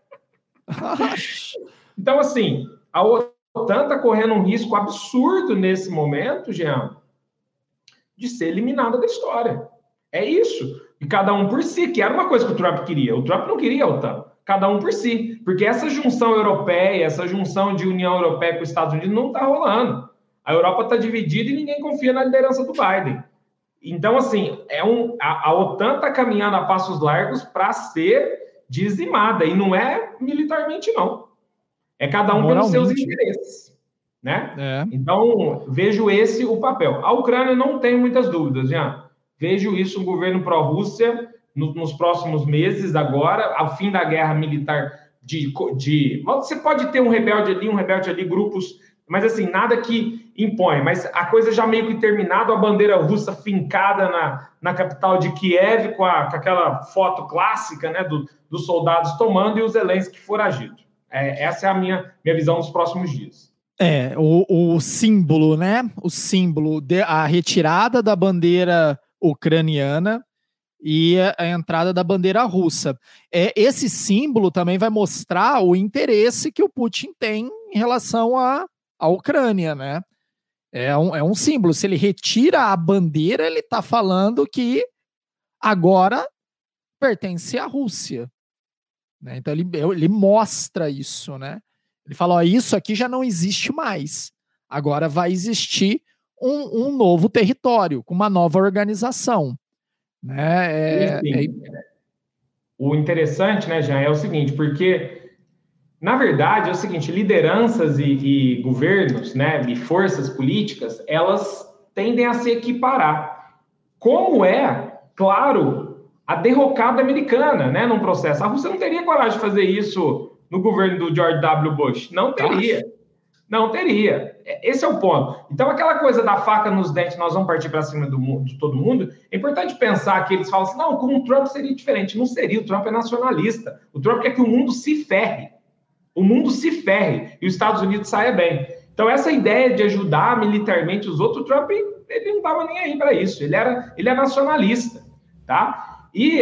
B: Então, assim, a OTAN está correndo um risco absurdo nesse momento, Jean, de ser eliminada da história. É isso. E cada um por si, que era uma coisa que o Trump queria. O Trump não queria a OTAN. Cada um por si. Porque essa junção europeia, essa junção de União Europeia com os Estados Unidos não está rolando. A Europa está dividida e ninguém confia na liderança do Biden. Então, assim, a OTAN está caminhando a passos largos para ser dizimada. E não é militarmente, não. É cada um pelos seus interesses. Né? Então, vejo esse o papel. A Ucrânia não tem muitas dúvidas, Jean. Vejo isso, um governo pró-Rússia, nos próximos meses, agora, ao fim da guerra militar Você pode ter um rebelde ali, grupos... Mas, assim, nada que impõe. Mas a coisa já meio que terminada, a bandeira russa fincada na capital de Kiev, com aquela foto clássica, né, dos soldados tomando e o Zelensky foragido. Essa é a minha visão dos próximos dias.
A: O símbolo, né? O símbolo, a retirada da bandeira ucraniana e a entrada da bandeira russa. Esse símbolo também vai mostrar o interesse que o Putin tem em relação à Ucrânia, né? É um símbolo. Se ele retira a bandeira, ele está falando que agora pertence à Rússia. Né? Então ele mostra isso, né? Ele fala, ó, isso aqui já não existe mais. Agora vai existir um novo território, com uma nova organização. Né?
B: O interessante, né, Jean, é o seguinte, porque, na verdade, é o seguinte, lideranças e governos, né, e forças políticas, elas tendem a se equiparar. Como claro, a derrocada americana, né, num processo. A Rússia não teria coragem de fazer isso no governo do George W. Bush? Não teria. Não teria. Esse é o ponto. Então, aquela coisa da faca nos dentes, nós vamos partir para cima de todo mundo, é importante pensar que eles falam assim, não, com o Trump seria diferente. Não seria, o Trump é nacionalista. O Trump quer que o mundo se ferre. O mundo se ferre e os Estados Unidos saia bem. Então, essa ideia de ajudar militarmente os outros, o Trump, ele não estava nem aí para isso. Ele é nacionalista, tá? E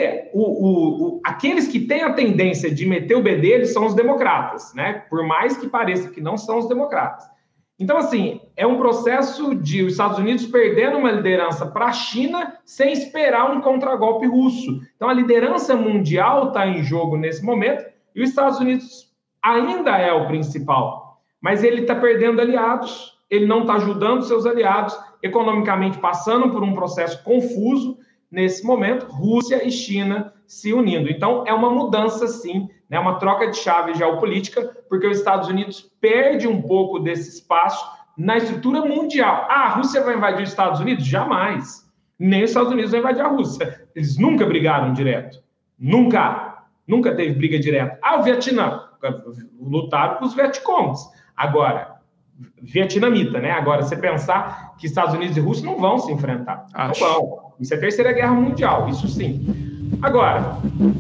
B: aqueles que têm a tendência de meter o bedelho são os democratas, né? Por mais que pareça que não são os democratas. Então, assim, é um processo de os Estados Unidos perdendo uma liderança para a China sem esperar um contragolpe russo. Então, a liderança mundial está em jogo nesse momento e os Estados Unidos ainda é o principal. Mas ele está perdendo aliados, ele não está ajudando seus aliados, economicamente passando por um processo confuso nesse momento, Rússia e China se unindo. Então, é uma mudança, sim, né, uma troca de chave geopolítica, porque os Estados Unidos perde um pouco desse espaço na estrutura mundial. Ah, a Rússia vai invadir os Estados Unidos? Jamais. Nem os Estados Unidos vão invadir a Rússia. Eles nunca brigaram direto. Nunca. Nunca teve briga direta. Ah, o Vietnã. Lutaram com os Vietcongs. Agora, vietnamita, né? Agora, você pensar que Estados Unidos e Rússia não vão se enfrentar. Não vão. Isso é a Terceira Guerra Mundial, isso sim. Agora,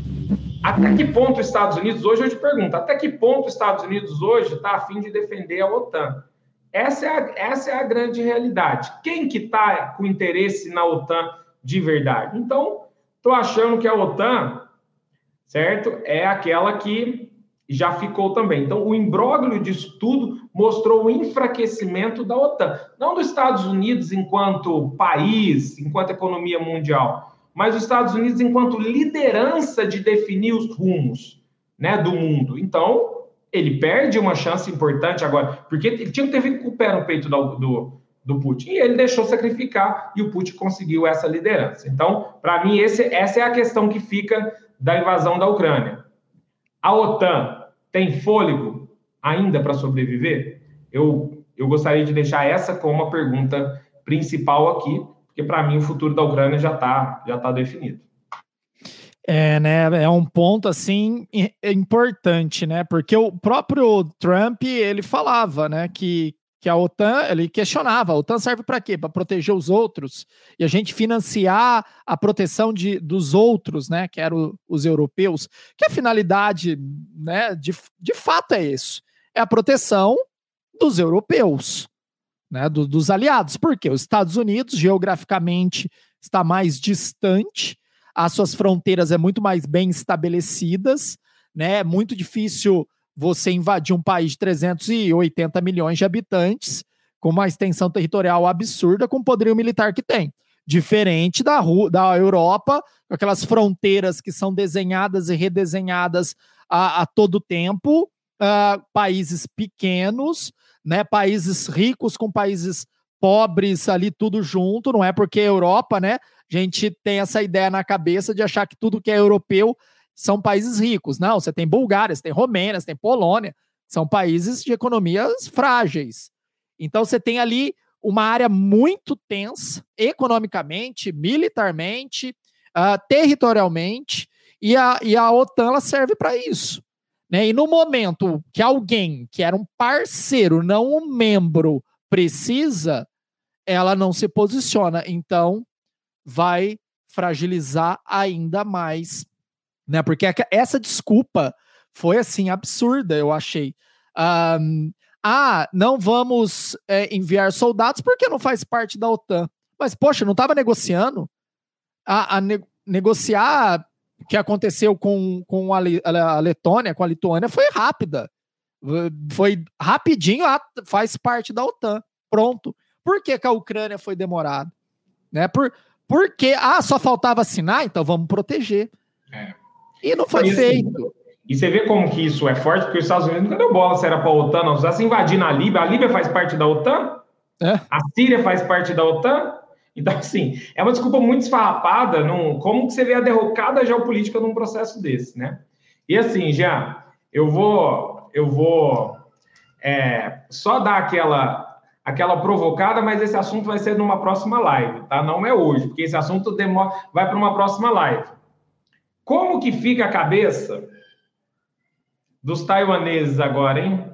B: até que ponto os Estados Unidos hoje, eu te pergunto, até que ponto os Estados Unidos hoje está a fim de defender a OTAN? Essa é a grande realidade. Quem que está com interesse na OTAN de verdade? Então, estou achando que a OTAN, certo, é aquela que já ficou também. Então, o imbróglio disso tudo mostrou o enfraquecimento da OTAN. Não dos Estados Unidos enquanto país, enquanto economia mundial, mas os Estados Unidos enquanto liderança de definir os rumos, né, do mundo. Então, ele perde uma chance importante agora, porque ele tinha que ter vindo com o pé no peito do Putin, e ele deixou sacrificar, e o Putin conseguiu essa liderança. Então, para mim, essa é a questão que fica da invasão da Ucrânia. A OTAN tem fôlego ainda para sobreviver? Eu gostaria de deixar essa como uma pergunta principal aqui, porque para mim o futuro da Ucrânia já tá definido.
A: Né, é um ponto assim importante, né? Porque o próprio Trump, ele falava, né, que a OTAN, ele questionava, a OTAN serve para quê? Para proteger os outros e a gente financiar a proteção dos outros, né, que eram os europeus, que a finalidade, né, de fato é isso, é a proteção dos europeus, né, dos aliados, porque os Estados Unidos geograficamente está mais distante, as suas fronteiras é muito mais bem estabelecidas, né, é muito difícil você invadir um país de 380 milhões de habitantes com uma extensão territorial absurda com o poderio militar que tem. Diferente da Europa, com aquelas fronteiras que são desenhadas e redesenhadas a todo tempo, países pequenos, né, países ricos com países pobres ali tudo junto, não é porque a Europa, né, a gente tem essa ideia na cabeça de achar que tudo que é europeu são países ricos. Não, você tem Bulgária, você tem Romênia, você tem Polônia, são países de economias frágeis. Então você tem ali uma área muito tensa, economicamente, militarmente, territorialmente, e a OTAN ela serve para isso. Né? E no momento que alguém que era um parceiro, não um membro, precisa, ela não se posiciona. Então vai fragilizar ainda mais, né? Porque essa desculpa foi assim absurda, eu achei. Não vamos enviar soldados porque não faz parte da OTAN. Mas, poxa, não estava negociando? Negociar o que aconteceu com a Letônia, com a Lituânia, foi rápida. Foi rapidinho, faz parte da OTAN. Pronto. Por que a Ucrânia foi demorada? Né? Porque só faltava assinar, então vamos proteger. E não foi feito.
B: E você vê como que isso é forte, porque os Estados Unidos nunca deu bola se era para a OTAN, não precisasse invadir na Líbia. A Líbia faz parte da OTAN? A Síria faz parte da OTAN? Então, assim, é uma desculpa muito esfarrapada, como que você vê a derrocada geopolítica num processo desse, né? E assim, já, eu vou só dar aquela provocada, mas esse assunto vai ser numa próxima live, tá? Não é hoje, porque esse assunto vai para uma próxima live. Como que fica a cabeça dos taiwaneses agora, hein?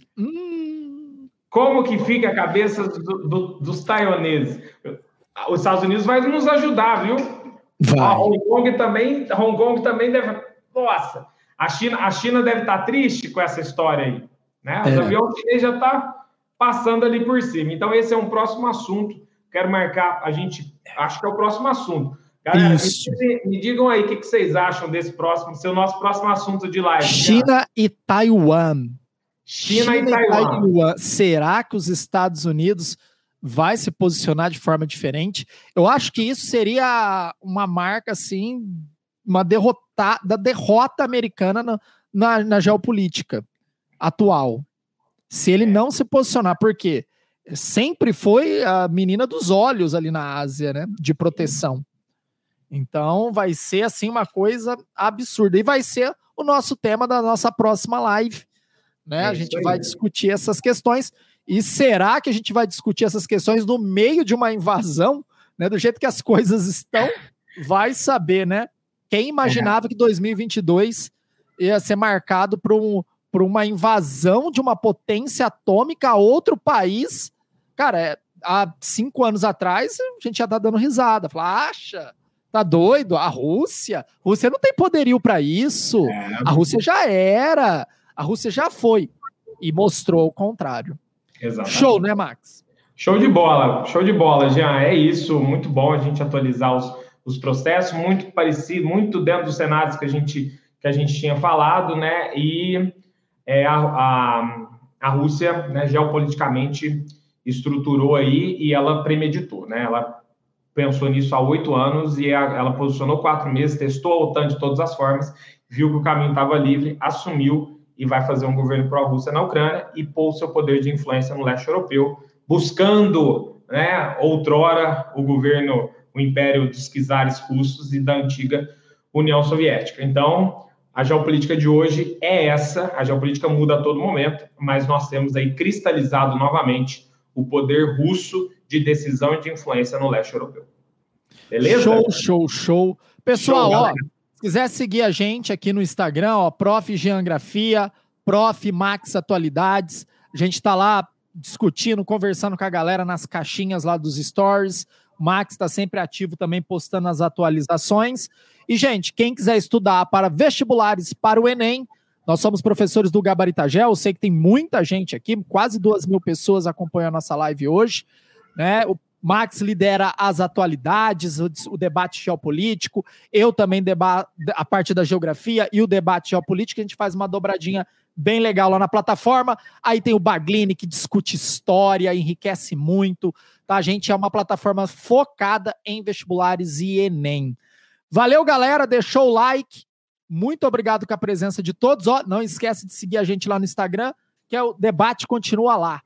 B: Como que fica a cabeça dos taiwaneses? Os Estados Unidos vai nos ajudar, viu?
A: Vai.
B: Hong Kong também deve... Nossa, a China deve estar triste com essa história aí, né? Os aviões chineses já tá passando ali por cima. Então, esse é um próximo assunto. Quero marcar, acho que é o próximo assunto. Galera, me digam aí o que vocês acham desse nosso próximo assunto de live.
A: China e Taiwan.
B: China e Taiwan.
A: Será que os Estados Unidos vai se posicionar de forma diferente? Eu acho que isso seria uma marca, assim, uma derrota americana na geopolítica atual. Se ele não se posicionar, porque sempre foi a menina dos olhos ali na Ásia, né? De proteção. Então vai ser assim uma coisa absurda. E vai ser o nosso tema da nossa próxima live, né? A gente vai discutir essas questões. E será que a gente vai discutir essas questões no meio de uma invasão, né? Do jeito que as coisas estão, vai saber, né? Quem imaginava que 2022 ia ser marcado por uma invasão de uma potência atômica a outro país? Cara, há 5 anos atrás, a gente já tá dando risada. Fala, acha? Tá doido? A Rússia não tem poderio para isso. A Rússia já era. A Rússia já foi. E mostrou o contrário.
B: Exatamente.
A: Show, né, Max?
B: Show de bola, Jean. É isso, muito bom a gente atualizar os processos, muito parecido, muito dentro dos cenários que a gente tinha falado, né? E a Rússia, né, geopoliticamente estruturou aí e ela premeditou, né? Ela pensou nisso há 8 anos e ela posicionou 4 meses, testou a OTAN de todas as formas, viu que o caminho estava livre, assumiu e vai fazer um governo pró-Rússia na Ucrânia e pôr o seu poder de influência no leste europeu, buscando, né, outrora o império dos czares russos e da antiga União Soviética. Então, a geopolítica de hoje é essa, a geopolítica muda a todo momento, mas nós temos aí cristalizado novamente o poder russo de decisão e de influência no leste europeu. Beleza?
A: Show. Pessoal, se quiser seguir a gente aqui no Instagram, Prof. Geografia, Prof. Max Atualidades, a gente tá lá discutindo, conversando com a galera nas caixinhas lá dos stories. O Max está sempre ativo também, postando as atualizações. E, gente, quem quiser estudar para vestibulares para o Enem, nós somos professores do Gabaritagel. Eu sei que tem muita gente aqui, quase 2.000 pessoas acompanham a nossa live hoje, né? O Max lidera as atualidades, o debate geopolítico. Eu também debato a parte da geografia e o debate geopolítico. A gente faz uma dobradinha bem legal lá na plataforma. Aí tem o Baglini, que discute história, enriquece muito. Tá? A gente é uma plataforma focada em vestibulares e Enem. Valeu, galera. Deixou o like. Muito obrigado com a presença de todos. Não esquece de seguir a gente lá no Instagram, que o debate continua lá.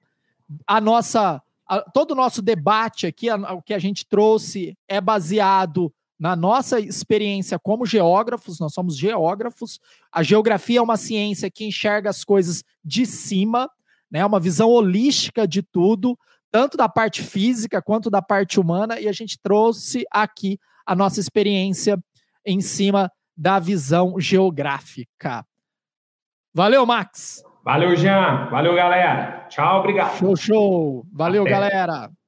A: Todo o nosso debate aqui, o que a gente trouxe, é baseado na nossa experiência como geógrafos. Nós somos geógrafos. A geografia é uma ciência que enxerga as coisas de cima, né? Uma visão holística de tudo, tanto da parte física quanto da parte humana, e a gente trouxe aqui a nossa experiência em cima da visão geográfica. Valeu, Max!
B: Valeu, Jean! Valeu, galera! Tchau, obrigado!
A: Show! Valeu, galera!